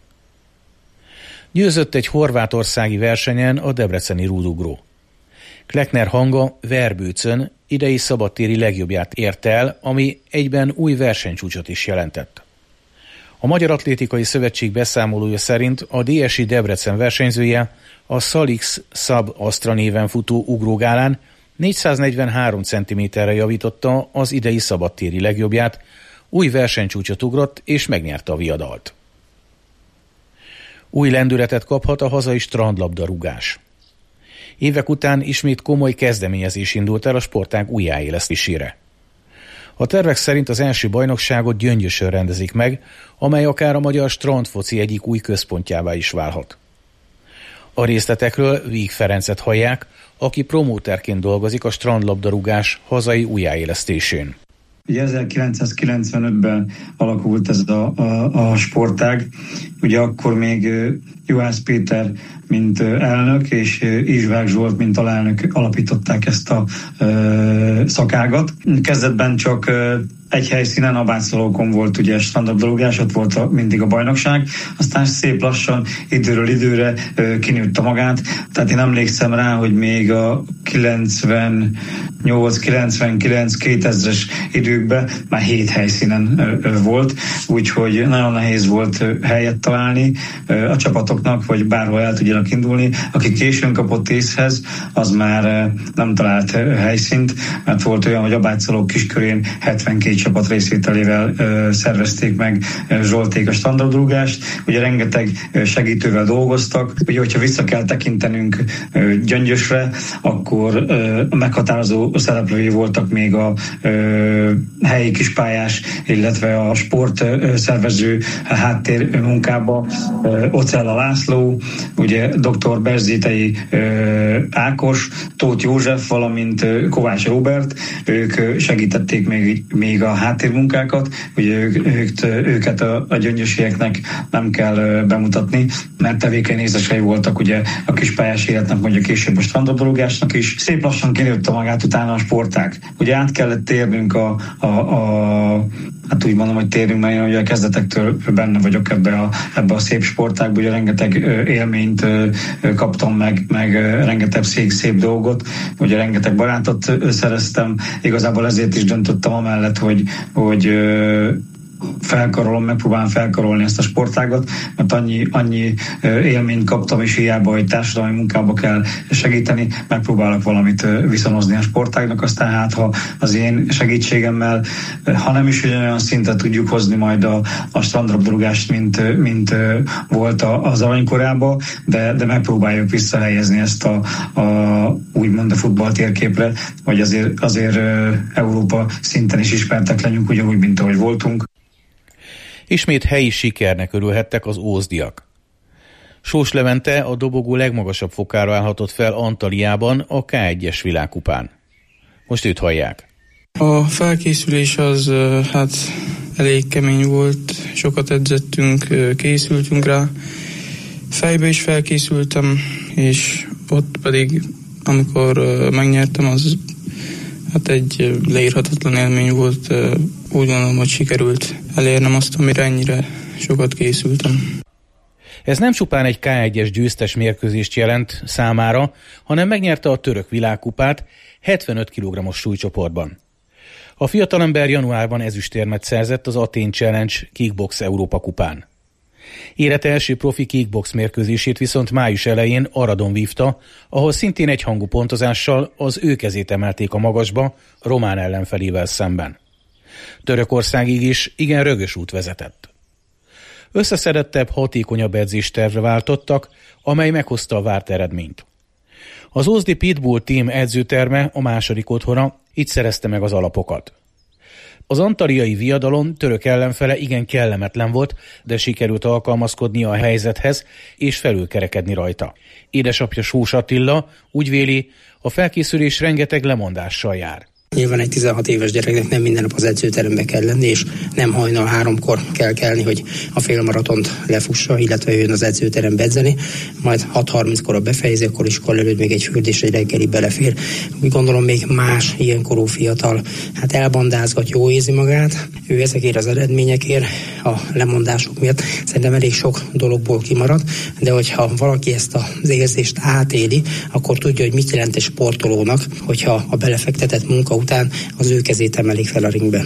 Győzött egy horvátországi versenyen a debreceni rúdugró. Kleckner Hanga Verbőcön idei szabadtéri legjobbját ért el, ami egyben új versenycsúcsot is jelentett. A Magyar Atlétikai Szövetség beszámolója szerint a dé es i Debrecen versenyzője a Salix Sub Astra néven futó ugrógálán négyszáznegyvenhárom centiméterre javította az idei szabadtéri legjobbját, új versenycsúcsot ugrott és megnyerte a viadalt. Új lendületet kaphat a hazai strandlabdarúgás. Évek után ismét komoly kezdeményezés indult el a sportág újjáélesztésére. A tervek szerint az első bajnokságot Gyöngyösön rendezik meg, amely akár a magyar strandfoci egyik új központjává is válhat. A részletekről Víg Ferencet hallják, aki promóterként dolgozik a strandlabdarúgás hazai újjáélesztésén. Ugye ezerkilencszázkilencvenötben alakult ez a, a, a sportág, ugye akkor még Juhász Péter, mint elnök, és Izsvák Zsolt, mint alelnök alapították ezt a ö, szakágat. Kezdetben csak ö, egy helyszínen, a Bátszalókon volt ugye strandlabdarúgás, ott volt a, mindig a bajnokság, aztán szép lassan időről időre ö, kinőtte magát, tehát én emlékszem rá, hogy még a kilencvennyolc kilencvenkilenc kétezres időkben már hét helyszínen ö, ö, volt, úgyhogy nagyon nehéz volt ö, helyet találni ö, a csapatoknak, vagy bárhol el tudjanak indulni. Aki későn kapott észhez, az már ö, nem talált ö, helyszínt, mert volt olyan, hogy a Bátszalók kiskörén hetvenkét csapat részvételével szervezték meg Zsolték a standardrúgást. Ugye rengeteg segítővel dolgoztak. Ugye, hogyha vissza kell tekintenünk Gyöngyösre, akkor meghatározó szereplői voltak még a helyi kispályás, illetve a sport szervező háttér munkába. Ocella László, ugye dr. Berzsétei Ákos, Tóth József, valamint Kovács Róbert, ők segítették még, még a háttérmunkákat, ugye ők, ők, őket a, a gyöngyösieknek nem kell bemutatni, mert tevékeny részesei voltak ugye a kispályás életnek, mondjuk később a strandlabdarúgásnak is. Szép lassan kinőtte magát utána a sportág. Ugye át kellett térnünk a, a, a hát úgy mondom, hogy térünk, mert én ugye a kezdetektől benne vagyok ebbe a, ebbe a szép sportágba, ugye rengeteg élményt kaptam meg, meg rengeteg szép, szép dolgot, ugye rengeteg barátot szereztem, igazából ezért is döntöttem amellett, hogy, hogy felkarolom, megpróbálom felkarolni ezt a sportágat, mert annyi, annyi élményt kaptam, és hiába, hogy társadalmi munkába kell segíteni, megpróbálok valamit viszonozni a sportágnak, aztán hát, ha az én segítségemmel, ha nem is olyan szintet tudjuk hozni majd a, a strandlabdarúgást, mint, mint volt az aranykorában, de, de megpróbáljuk visszahelyezni ezt a, a úgymond a futball térképre, hogy azért, azért Európa szinten is ismertek legyünk, ugyanúgy, mint ahogy voltunk. Ismét helyi sikernek örülhettek az ózdiak. Sós Levente a dobogó legmagasabb fokára állhatott fel Antaliában a ká egyes világkupán. Most őt hallják. A felkészülés az hát elég kemény volt, sokat edzettünk, készültünk rá. Fejbe is felkészültem, és ott pedig, amikor megnyertem, az hát egy leírhatatlan élmény volt. Úgy gondolom, hogy sikerült elérnem azt, amire ennyire sokat készültem. Ez nem csupán egy ká egyes győztes mérkőzést jelent számára, hanem megnyerte a török világkupát hetvenöt kilogrammos súlycsoportban. A fiatalember januárban ezüstérmet szerzett az Athén Challenge Kickbox Európa kupán. Élete első profi kickbox mérkőzését viszont május elején Aradon vívta, ahol szintén egyhangú pontozással az ő kezét emelték a magasba román ellenfelével szemben. Törökországig is igen rögös út vezetett. Összeszedettebb, hatékonyabb edzéstervre váltottak, amely meghozta a várt eredményt. Az ózdi Pitbull Team edzőterme a második otthona, itt szerezte meg az alapokat. Az antaliai viadalon török ellenfele igen kellemetlen volt, de sikerült alkalmazkodnia a helyzethez és felülkerekedni rajta. Édesapja Sós Attila úgy véli, a felkészülés rengeteg lemondással jár. Nyilván egy tizenhat éves gyereknek nem minden nap az edzőterembe kell lenni, és nem hajnal háromkor kell kelni, hogy a félmaratont lefussa, illetve jön az edzőterembe edzeni, majd hat harminckor befejezi, akkor iskola előtt még egy fürdés, egy reggeli belefér. Úgy gondolom, még más ilyenkorú fiatal hát elbandázgat, jó érzi magát. Ő ezekért az eredményekért, a lemondások miatt szerintem elég sok dologból kimarad, de hogyha valaki ezt az érzést átéli, akkor tudja, hogy mit jelent egy sportolónak, hogyha a belefektetett munka után az ő kezét emelik fel a ringbe.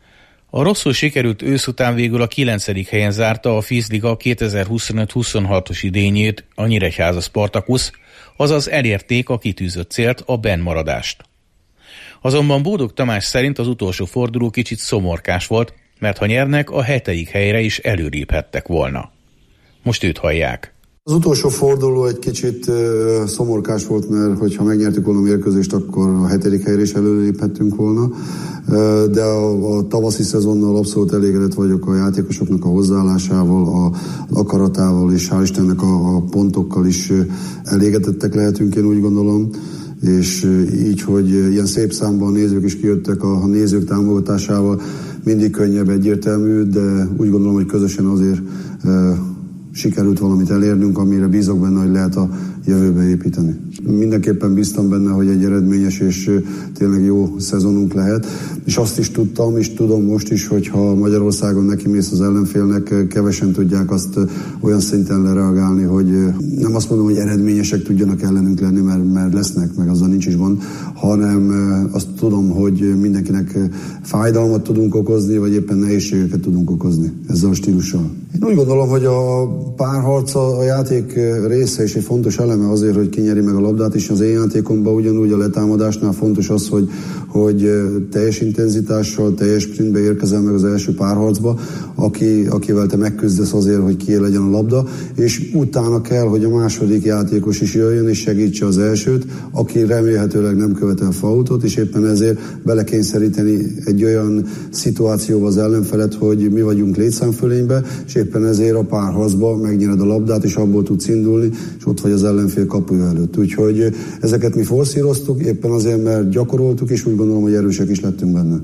A rosszul sikerült ősz után végül a kilencedik helyen zárta a Fízliga kétezer-huszonöt huszonhatos idényét a Nyíregyháza Spartacus, azaz elérték a kitűzött célt, a bennmaradást. Azonban Bódog Tamás szerint az utolsó forduló kicsit szomorkás volt, mert ha nyernek, a hetedik helyre is előréphettek volna. Most őt hallják. Az utolsó forduló egy kicsit uh, szomorkás volt, mert hogyha megnyertük volna a mérkőzést, akkor a hetedik helyre is előléphettünk volna. Uh, de a, a tavaszi szezonnal abszolút elégedett vagyok a játékosoknak a hozzáállásával, a, az akaratával, és hál' Istennek a, a pontokkal is uh, elégedettek lehetünk, én úgy gondolom. És uh, így, hogy ilyen szép számban a nézők is kijöttek a, a nézők támogatásával, mindig könnyebb, egyértelmű, de úgy gondolom, hogy közösen azért uh, sikerült valamit elérnünk, amire bízok benne, hogy lehet a jövőbe építeni. Mindenképpen bíztam benne, hogy egy eredményes és tényleg jó szezonunk lehet, és azt is tudtam, és tudom most is, hogy ha Magyarországon nekimész az ellenfélnek, kevesen tudják azt olyan szinten lereagálni, hogy nem azt mondom, hogy eredményesek tudjanak ellenünk lenni, mert, mert lesznek, meg azzal nincs is gond, hanem azt tudom, hogy mindenkinek fájdalmat tudunk okozni, vagy éppen nehézségeket tudunk okozni ezzel a stílussal. Én úgy gondolom, hogy a párharc a játék része és egy fontos elem küzdelme azért, hogy kinyeri meg a labdát, és az én játékomban ugyanúgy a letámadásnál fontos az, hogy, hogy teljes intenzitással, teljes sprintbe érkezel meg az első párharcba, aki, akivel te megküzdesz azért, hogy kié legyen a labda, és utána kell, hogy a második játékos is jöjjön és segítse az elsőt, aki remélhetőleg nem követel faultot, és éppen ezért belekényszeríteni egy olyan szituációba az ellenfelet, hogy mi vagyunk létszámfölénybe, és éppen ezért a párharcba megnyered a labdát, és abból tudsz indulni, és ott vagy az ellenfél kapuja előtt. Úgyhogy ezeket mi forszíroztuk, éppen azért, mert gyakoroltuk, és úgy gondolom, hogy erősek is lettünk benne.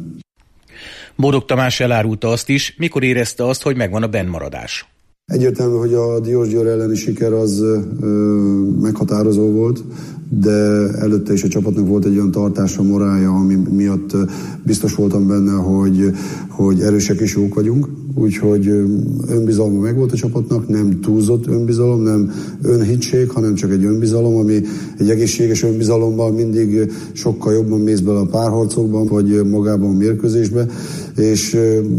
Bódog Tamás elárulta azt is, mikor érezte azt, hogy megvan a bennmaradás. Egyértelmű, hogy a Diósgyőr elleni siker az ö, meghatározó volt, de előtte is a csapatnak volt egy olyan tartása, morálja, ami miatt biztos voltam benne, hogy, hogy erősek és jók vagyunk. Úgyhogy önbizalma megvolt a csapatnak, nem túlzott önbizalom, nem önhittség, hanem csak egy önbizalom, ami egy egészséges önbizalomban mindig sokkal jobban mész bele a párharcokban, vagy magában a mérkőzésbe, és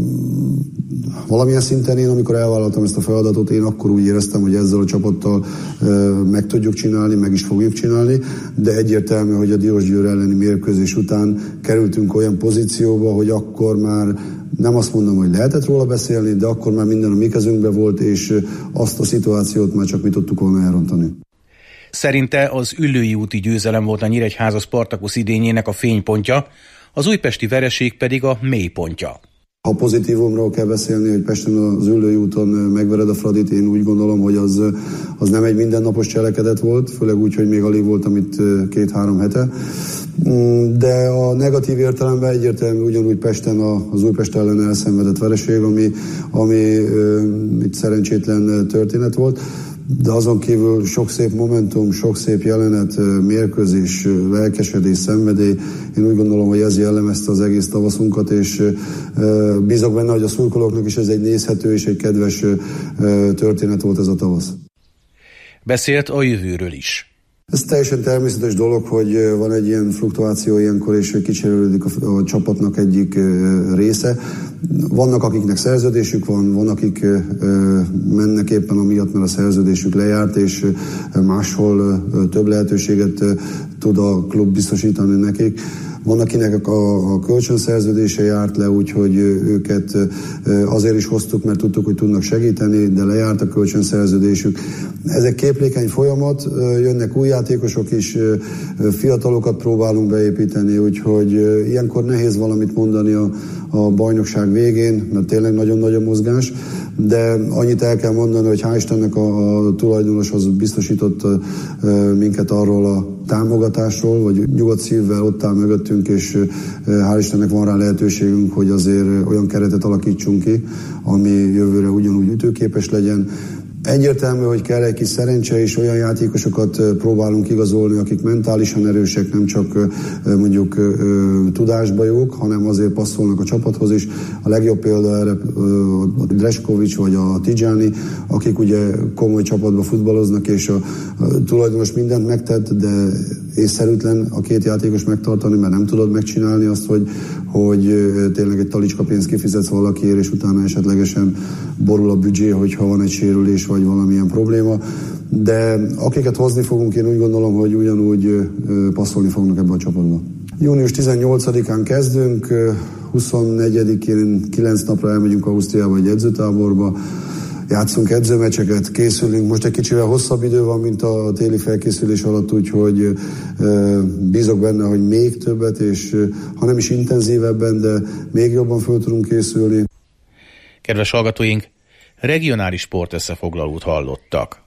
valamilyen szinten én, amikor elvállaltam ezt a feladatot, én akkor úgy éreztem, hogy ezzel a csapattal meg tudjuk csinálni, meg is fogjuk csinálni, de egyértelmű, hogy a Diósgyőr elleni mérkőzés után kerültünk olyan pozícióba, hogy akkor már nem azt mondom, hogy lehetett róla beszélni, de akkor már minden a mi kezünkben volt, és azt a szituációt már csak mi tudtuk volna elrontani. Szerinte az Üllői úti győzelem volt a Nyíregyháza Spartacus idényének a fénypontja, az újpesti vereség pedig a mélypontja. Ha pozitívumról kell beszélni, hogy Pesten az Üllői úton megvered a Fradit, én úgy gondolom, hogy az, az nem egy mindennapos cselekedet volt, főleg úgy, hogy még alig voltam itt két-három hete. De a negatív értelemben egyértelmű ugyanúgy Pesten az Újpest ellen elszenvedett vereség, ami, ami itt szerencsétlen történet volt. De azon kívül sok szép momentum, sok szép jelenet, mérkőzés, lelkesedés, szenvedély. Én úgy gondolom, hogy ez jellemezte az egész tavaszunkat, és bízok benne, hogy a szurkolóknak is ez egy nézhető és egy kedves történet volt ez a tavasz. Beszélt a jövőről is. Ez teljesen természetes dolog, hogy van egy ilyen fluktuáció ilyenkor, és kicserélődik a, a csapatnak egyik része. Vannak, akiknek szerződésük van, van, akik mennek éppen amiatt, mert a szerződésük lejárt, és máshol több lehetőséget tud a klub biztosítani nekik. Van, akinek a, a kölcsönszerződése járt le, úgyhogy őket azért is hoztuk, mert tudtuk, hogy tudnak segíteni, de lejárt a kölcsönszerződésük. Ez egy képlékeny folyamat, jönnek új játékosok is, fiatalokat próbálunk beépíteni, úgyhogy ilyenkor nehéz valamit mondani a, a bajnokság végén, mert tényleg nagyon nagy a mozgás, de annyit el kell mondani, hogy hál' Istennek a, a tulajdonos az biztosított minket arról a támogatásról, vagy nyugodt szívvel ott áll mögöttünk, és hál' Istennek van rá lehetőségünk, hogy azért olyan keretet alakítsunk ki, ami jövőre ugyanúgy ütőképes legyen. Egyértelmű, hogy kell egy kis szerencse, és olyan játékosokat próbálunk igazolni, akik mentálisan erősek, nem csak mondjuk tudásba jók, hanem azért passzolnak a csapathoz is. A legjobb példa erre a Dreskovics vagy a Tijani, akik ugye komoly csapatba futballoznak, és a, a tulajdonos mindent megtett, de észszerűtlen a két játékos megtartani, mert nem tudod megcsinálni azt, hogy, hogy tényleg egy talicska pénzt kifizetsz valakiért, és utána esetlegesen borul a büdzsé, hogyha van egy sérülés, vagy valamilyen probléma. De akiket hozni fogunk, én úgy gondolom, hogy ugyanúgy passzolni fognak ebbe a csapatba. június tizennyolcadikán kezdünk, huszonnegyedikén kilenc napra elmegyünk Ausztriába egy edzőtáborba, játszunk edzőmeccseket, készülünk. Most egy kicsivel hosszabb idő van, mint a téli felkészülés alatt, úgyhogy bízok benne, hogy még többet, és ha nem is intenzívebben, de még jobban föl tudunk készülni. Kedves hallgatóink, regionális sportösszefoglalót hallottak.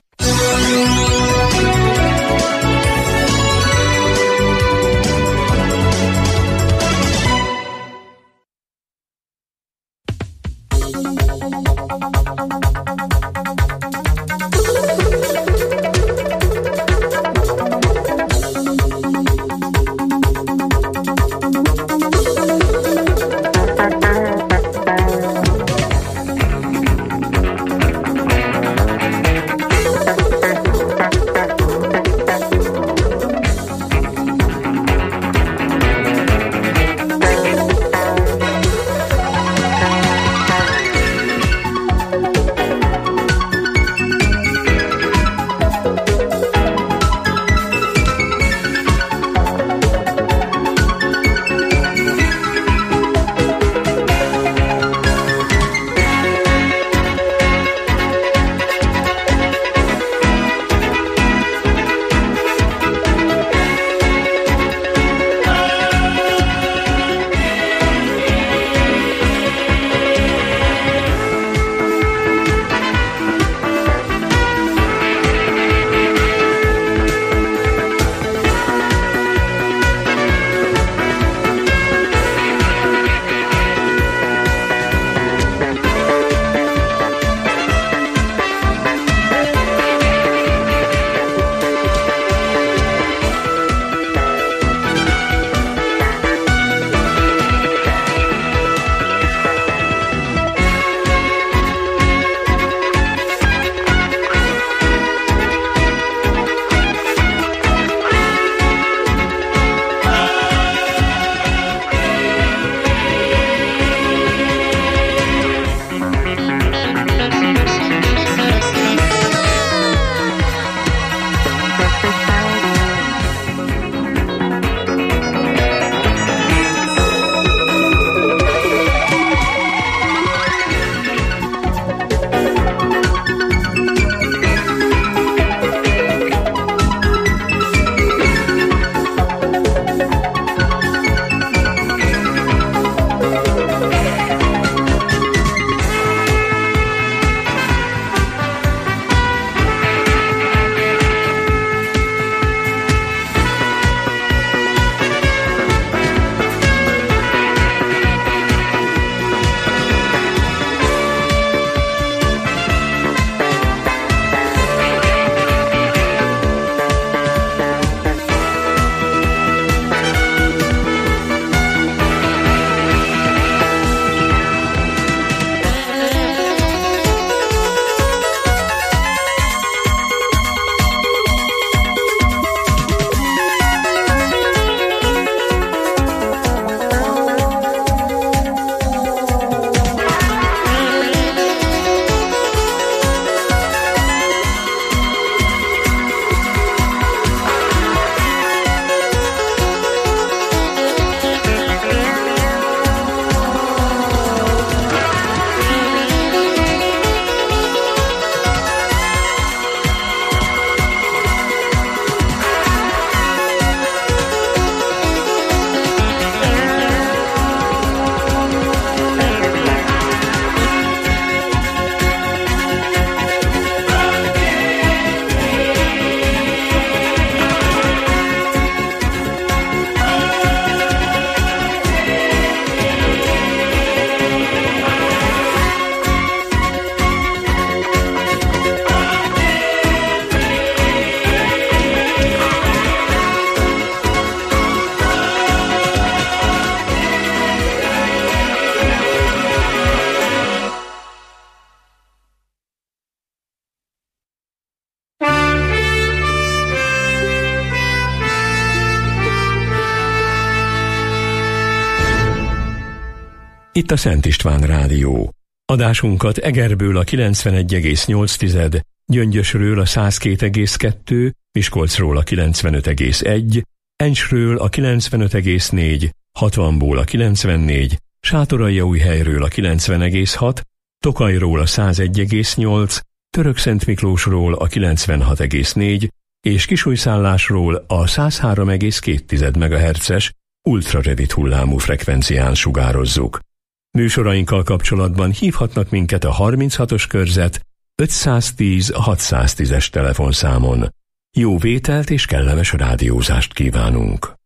Itt a Szent István Rádió. Adásunkat Egerből a kilencvenegy egész nyolc, Gyöngyösről a száz két egész kettő, Miskolcról a kilencvenöt egész egy, Encsről a kilencvenöt egész négy, hatvanból a kilencvennégy, Sátoraljaújhelyről a kilencven egész hat, Tokajról a száz egy egész nyolc, Törökszentmiklósról a kilencvenhat egész négy és Kisújszállásról a száz három egész két megahertzes ultrarövid hullámú frekvencián sugározzuk. Műsorainkkal kapcsolatban hívhatnak minket a harminchatos körzet ötszáztíz hatszáztízes telefonszámon. Jó vételt és kellemes rádiózást kívánunk!